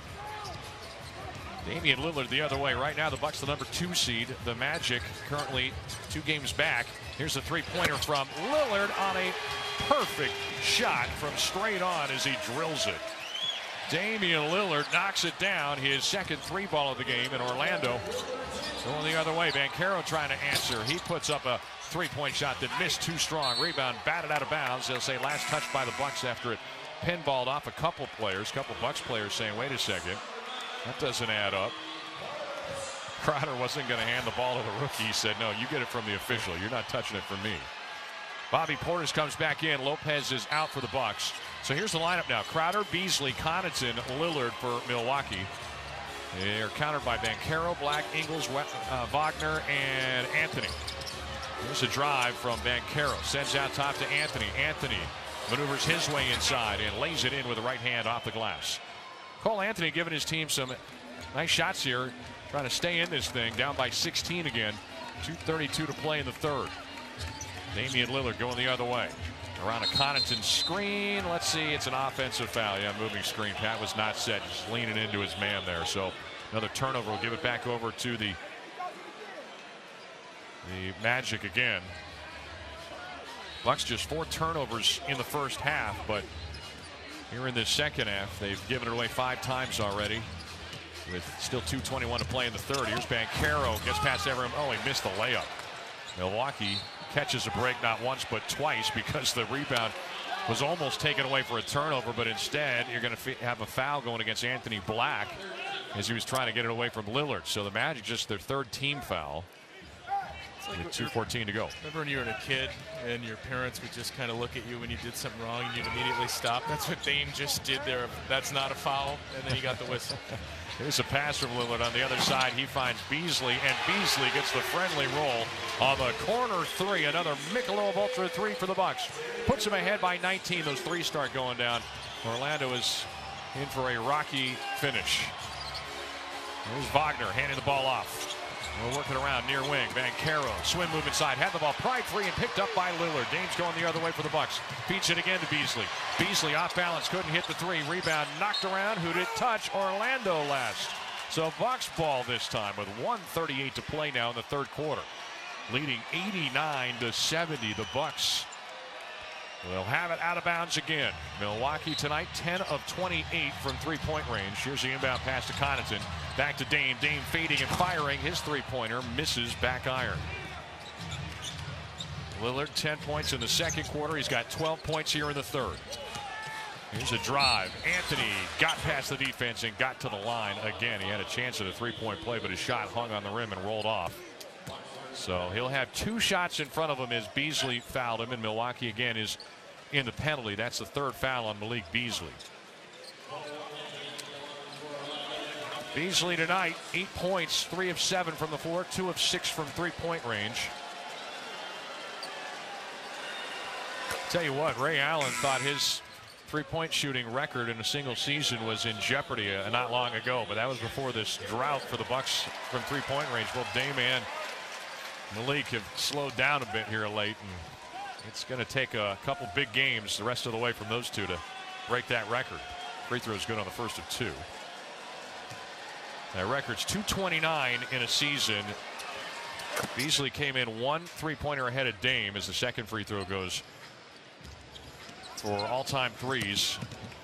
Damian Lillard the other way. Right now the Bucks the number 2 seed. The Magic currently 2 games back. Here's a three-pointer from Lillard on a perfect shot from straight on as he drills it. Damian Lillard knocks it down, his second 3-ball of the game in Orlando. Going the other way, Banchero trying to answer. He puts up a 3-point shot that missed too strong. Rebound batted out of bounds. They'll say last touch by the Bucks after it pinballed off a couple Bucks players saying, wait a second, that doesn't add up. Crowder wasn't going to hand the ball to the rookie. He said, no, you get it from the official. You're not touching it from me. Bobby Portis comes back in. Lopez is out for the Bucks. So here's the lineup now. Crowder, Beasley, Connaughton, Lillard for Milwaukee. They're countered by Banchero, Black, Ingles, Wagner, and Anthony. Here's a drive from Banchero. Sends out top to Anthony. Anthony maneuvers his way inside and lays it in with the right hand off the glass. Cole Anthony giving his team some nice shots here. Trying to stay in this thing. Down by 16 again. 2:32 to play in the third. Damian Lillard going the other way. Around a Connaughton screen. Let's see. It's an offensive foul. Yeah, moving screen. Pat was not set. Just leaning into his man there. So another turnover will give it back over to the Magic again. Bucks just 4 turnovers in the first half, but here in the second half, they've given it away 5 times already. With still 2:21 to play in the third. Here's Banchero, gets past everyone. Oh, he missed the layup. Milwaukee catches a break not once but twice because the rebound was almost taken away for a turnover, but instead you're going to have a foul going against Anthony Black as he was trying to get it away from Lillard. So the Magic just their 3rd team foul. Like with 2:14 to go. Remember when you were a kid and your parents would just kind of look at you when you did something wrong and you'd immediately stop? That's what Dame just did there. That's not a foul, and then he got the whistle. Here's a pass from Lillard on the other side. He finds Beasley, and Beasley gets the friendly roll on the corner 3. Another Michelob Ultra 3 for the Bucks. Puts them ahead by 19. Those 3 start going down. Orlando is in for a rocky finish. Here's Wagner handing the ball off. We're working around near wing. Banchero, swim move inside, had the ball pried free and picked up by Lillard. Dame's going the other way for the Bucks. Feeds it again to Beasley. Beasley off balance, couldn't hit the 3. Rebound knocked around. Who did it touch? Orlando last. So Bucks ball this time with 1:38 to play now in the third quarter. Leading 89-70. The Bucks will have it out of bounds again. Milwaukee tonight 10 of 28 from 3-point range. Here's the inbound pass to Connaughton. Back to Dame. Dame fading and firing. His 3-pointer misses back iron. Lillard 10 points in the second quarter. He's got 12 points here in the third. Here's a drive. Anthony got past the defense and got to the line again. He had a chance at a three-point play, but his shot hung on the rim and rolled off. So he'll have 2 shots in front of him as Beasley fouled him, and Milwaukee again is in the penalty. That's the 3rd foul on Malik Beasley. Beasley tonight, 8 points, 3 of 7 from the floor, 2 of 6 from three-point range. Tell you what, Ray Allen thought his three-point shooting record in a single season was in jeopardy not long ago, but that was before this drought for the Bucks from three-point range. Both Dame and Malik have slowed down a bit here late, and it's going to take a couple big games the rest of the way from those two to break that record. Free throws good on the first of 2. That record's 229 in a season. Beasley came in 1 3-pointer ahead of Dame as the second free throw goes for all-time threes.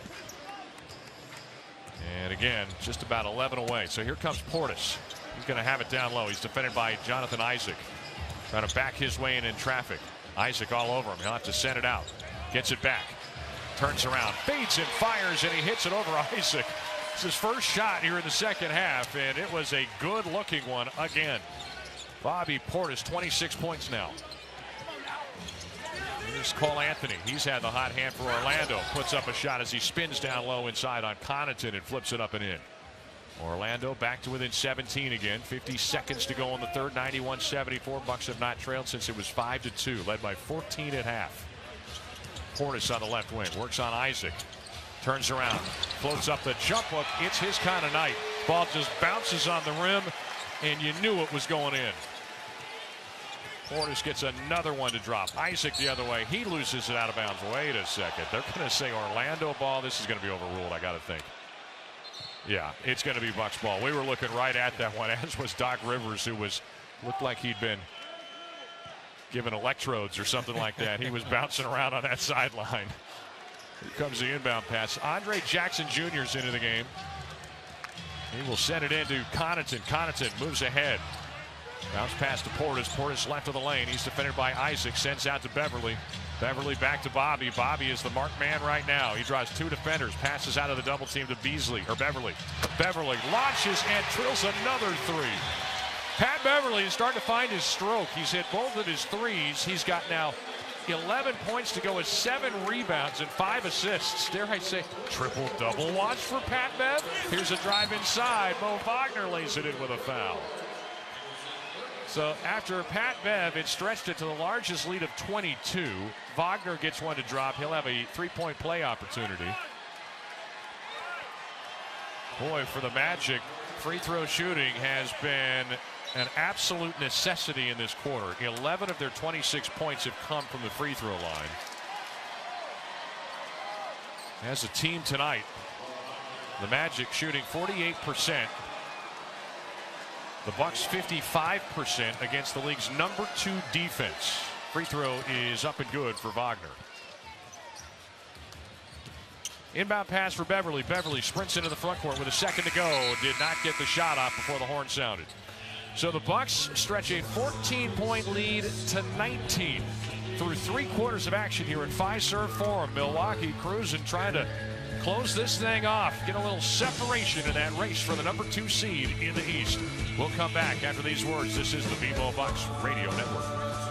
And again, just about 11 away. So here comes Portis. He's going to have it down low. He's defended by Jonathan Isaac. Trying to back his way in traffic. Isaac all over him. He'll have to send it out. Gets it back. Turns around. Fades and fires, and he hits it over Isaac. It's his first shot here in the second half, and it was a good-looking one again. Bobby Portis, 26 points now. Here's Cole Anthony. He's had the hot hand for Orlando. Puts up a shot as he spins down low inside on Connaughton and flips it up and in. Orlando back to within 17 again. 50 seconds to go in the third. 91-74. Bucks have not trailed since it was 5-2. Led by 14 at half. Portis on the left wing. Works on Isaac. Turns around. Floats up the jump hook. It's his kind of night. Ball just bounces on the rim, and you knew it was going in. Portis gets another one to drop. Isaac the other way. He loses it out of bounds. Wait a second. They're going to say Orlando ball. This is going to be overruled, I got to think. Yeah, it's going to be Bucks ball. We were looking right at that one, as was Doc Rivers, who looked like he'd been given electrodes or something like that. He was bouncing around on that sideline. Here comes the inbound pass. Andre Jackson Jr. is into the game. He will send it into Connaughton. Connaughton moves ahead. Bounce pass to Portis. Portis left of the lane. He's defended by Isaac. Sends out to Beverly. Beverly back to Bobby. Bobby is the marked man right now. He draws 2 defenders. Passes out of the double team to Beasley. Or Beverly. Beverly launches and drills another 3. Pat Beverly is starting to find his stroke. He's hit both of his threes. He's got now 11 points to go with 7 rebounds and 5 assists. Dare I say, triple-double watch for Pat Bev. Here's a drive inside. Mo Wagner lays it in with a foul. So after Pat Bev, it stretched it to the largest lead of 22. Wagner gets one to drop. He'll have a 3-point play opportunity. Boy, for the Magic, free throw shooting has been an absolute necessity in this quarter. 11 of their 26 points have come from the free throw line. As a team tonight, the Magic shooting 48%. The Bucks 55% against the league's number 2 defense. Free throw is up and good for Wagner. Inbound pass for Beverly. Beverly sprints into the front court with a second to go. Did not get the shot off before the horn sounded. So the Bucks stretch a 14-point lead to 19 through 3 quarters of action here at Fiserv Forum. Milwaukee cruising, trying to close this thing off, get a little separation in that race for the number 2 seed in the East. We'll come back after these words. This is the BMO Bucks Radio Network.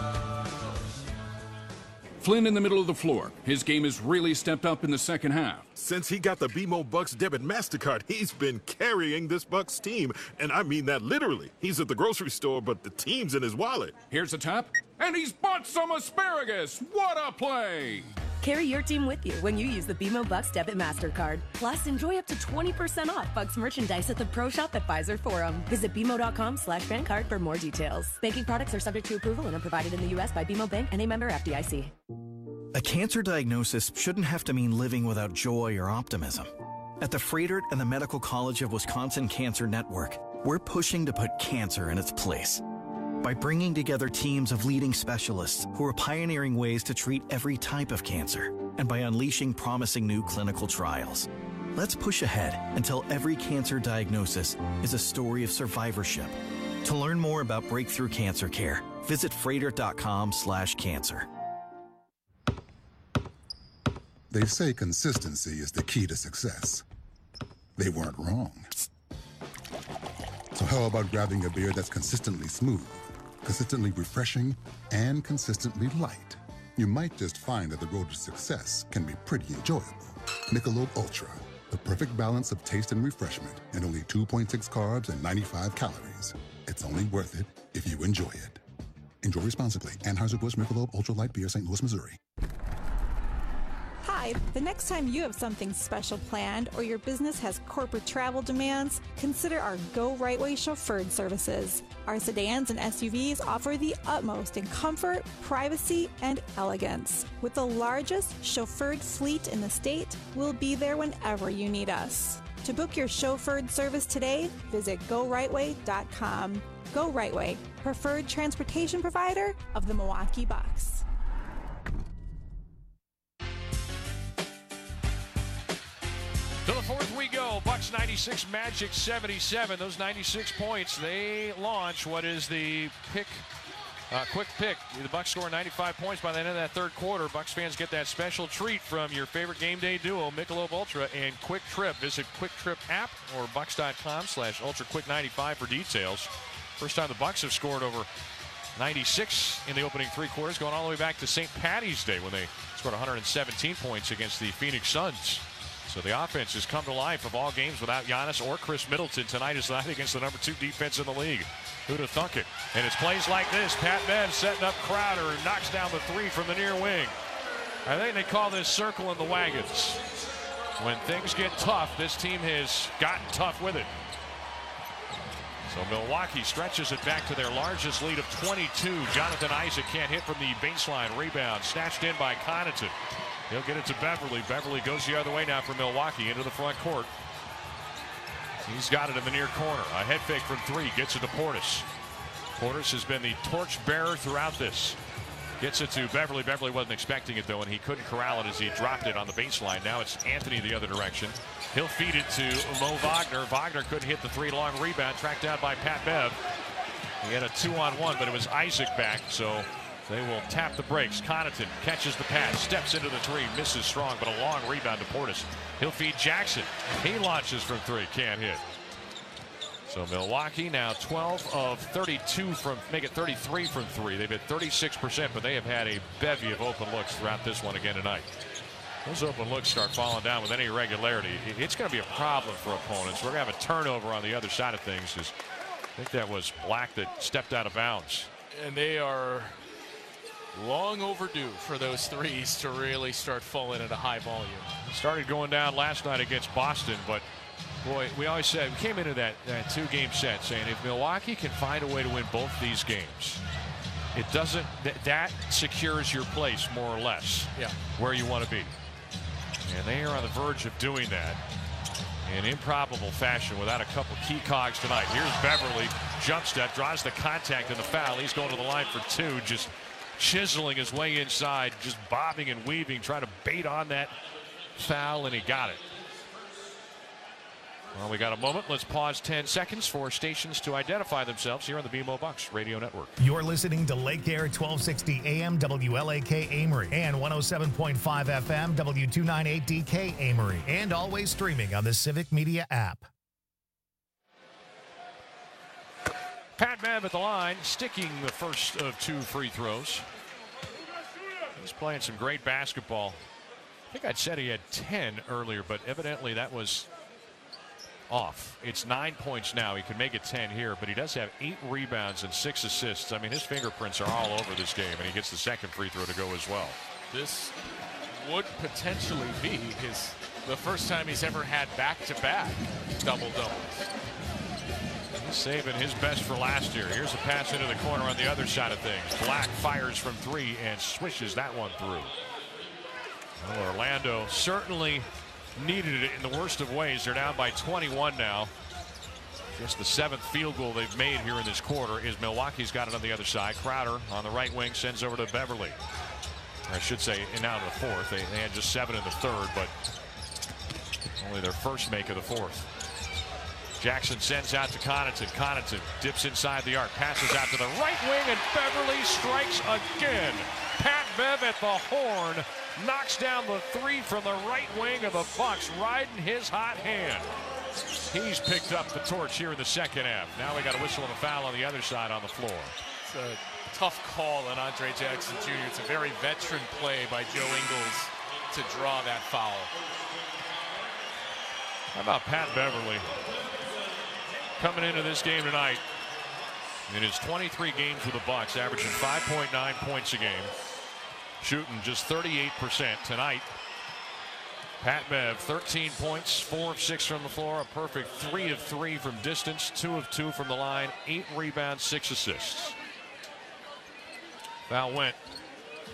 Flynn in the middle of the floor. His game has really stepped up in the second half. Since he got the BMO Bucks debit MasterCard, he's been carrying this Bucks team. And I mean that literally. He's at the grocery store, but the team's in his wallet. Here's a tap, and he's bought some asparagus. What a play! Carry your team with you when you use the BMO Bucks Debit MasterCard. Plus, enjoy up to 20% off Bucks merchandise at the Pro Shop at Fiserv Forum. Visit BMO.com/bankcard for more details. Banking products are subject to approval and are provided in the U.S. by BMO Bank and a member FDIC. A cancer diagnosis shouldn't have to mean living without joy or optimism. At the Fredert and the Medical College of Wisconsin Cancer Network, we're pushing to put cancer in its place. By bringing together teams of leading specialists who are pioneering ways to treat every type of cancer, and by unleashing promising new clinical trials. Let's push ahead until every cancer diagnosis is a story of survivorship. To learn more about breakthrough cancer care, visit Fredert.com/cancer. They say consistency is the key to success. They weren't wrong. So how about grabbing a beer that's consistently smooth, consistently refreshing, and consistently light? You might just find that the road to success can be pretty enjoyable. Michelob Ultra, the perfect balance of taste and refreshment, and only 2.6 carbs and 95 calories. It's only worth it if you enjoy it. Enjoy responsibly. Anheuser-Busch Michelob Ultra Light Beer, St. Louis, Missouri. Hi, the next time you have something special planned or your business has corporate travel demands, consider our Go Right Way chauffeured services. Our sedans and SUVs offer the utmost in comfort, privacy, and elegance. With the largest chauffeured fleet in the state, we'll be there whenever you need us. To book your chauffeured service today, visit GoRightWay.com. Go Right Way, preferred transportation provider of the Milwaukee Bucks. To the fourth we go. Bucks 96, Magic 77. Those 96 points, they launch what is the quick pick. The Bucks score 95 points by the end of that third quarter. Bucks fans get that special treat from your favorite game day duo, Michelob Ultra and Quick Trip. Visit Quick Trip app or bucks.com/ultraquick95 for details. First time the Bucks have scored over 96 in the opening three quarters, going all the way back to St. Patty's Day when they scored 117 points against the Phoenix Suns. So the offense has come to life of all games without Giannis or Chris Middleton. Tonight is the night against the number 2 defense in the league. Who'd have thunk it? And it's plays like this. Pat Bev setting up Crowder, who knocks down the three from the near wing. I think they call this circling the wagons. When things get tough, this team has gotten tough with it. So Milwaukee stretches it back to their largest lead of 22. Jonathan Isaac can't hit from the baseline. Rebound snatched in by Connaughton. He'll get it to Beverly. Beverly goes the other way now for Milwaukee into the front court. He's got it in the near corner. A head fake from three. Gets it to Portis. Portis has been the torch bearer throughout this. Gets it to Beverly. Beverly wasn't expecting it, though, and he couldn't corral it as he dropped it on the baseline. Now it's Anthony the other direction. He'll feed it to Mo Wagner. Wagner couldn't hit the three-long rebound. Tracked down by Pat Bev. He had a 2-on-1, but it was Isaac back, so they will tap the brakes. Connaughton catches the pass, steps into the three, misses strong, but a long rebound to Portis. He'll feed Jackson. He launches from three, can't hit. So Milwaukee now 12 of 32 make it 33 from three. They've hit 36%, but they have had a bevy of open looks throughout this one again tonight. Those open looks start falling down with any regularity. It's going to be a problem for opponents. We're going to have a turnover on the other side of things. I think that was Black that stepped out of bounds. And they are long overdue for those threes to really start falling at a high volume. Started going down last night against Boston, but boy, we always said, we came into that two-game set saying if Milwaukee can find a way to win both these games, it doesn't, that secures your place more or less where you want to be. And they are on the verge of doing that in improbable fashion without a couple key cogs tonight. Here's Beverly, jump step, draws the contact and the foul. He's going to the line for two, just chiseling his way inside, just bobbing and weaving, trying to bait on that foul, and he got it. Well, we got a moment. Let's pause 10 seconds for stations to identify themselves here on the BMO Bucks Radio Network. You're listening to Lake Air 1260 AM WLAK Amory and 107.5 FM W298DK Amory, and always streaming on the Civic Media app. Pat Bev at the line, sticking the first of two free throws. He's playing some great basketball. I think I'd said he had 10 earlier, but evidently that was off. It's 9 points now. He can make it 10 here, but he does have 8 rebounds and 6 assists. I mean, his fingerprints are all over this game, and he gets the second free throw to go as well. This would potentially be the first time he's ever had back-to-back double-doubles. He's saving his best for last year. Here's a pass into the corner on the other side of things. Black fires from three and swishes that one through. Well, Orlando certainly needed it in the worst of ways. They're down by 21 now. Just the 7th field goal they've made here in this quarter is Milwaukee's got it on the other side. Crowder on the right wing sends over to Beverly. I should say now to the 4th. They had just 7 in the 3rd, but only their first make of the 4th. Jackson sends out to Connaughton. Connaughton dips inside the arc, passes out to the right wing, and Beverly strikes again. Pat Bev at the horn knocks down the three from the right wing of the Bucks, riding his hot hand. He's picked up the torch here in the second half. Now we got a whistle and a foul on the other side on the floor. It's a tough call on Andre Jackson Jr. It's a very veteran play by Joe Ingles to draw that foul. How about Pat Beverly coming into this game tonight? In his 23 games with the Bucks, averaging 5.9 points a game, shooting just 38% tonight. Pat Bev, 13 points, 4 of 6 from the floor, a perfect 3 of 3 from distance, 2 of 2 from the line, 8 rebounds, 6 assists. Foul went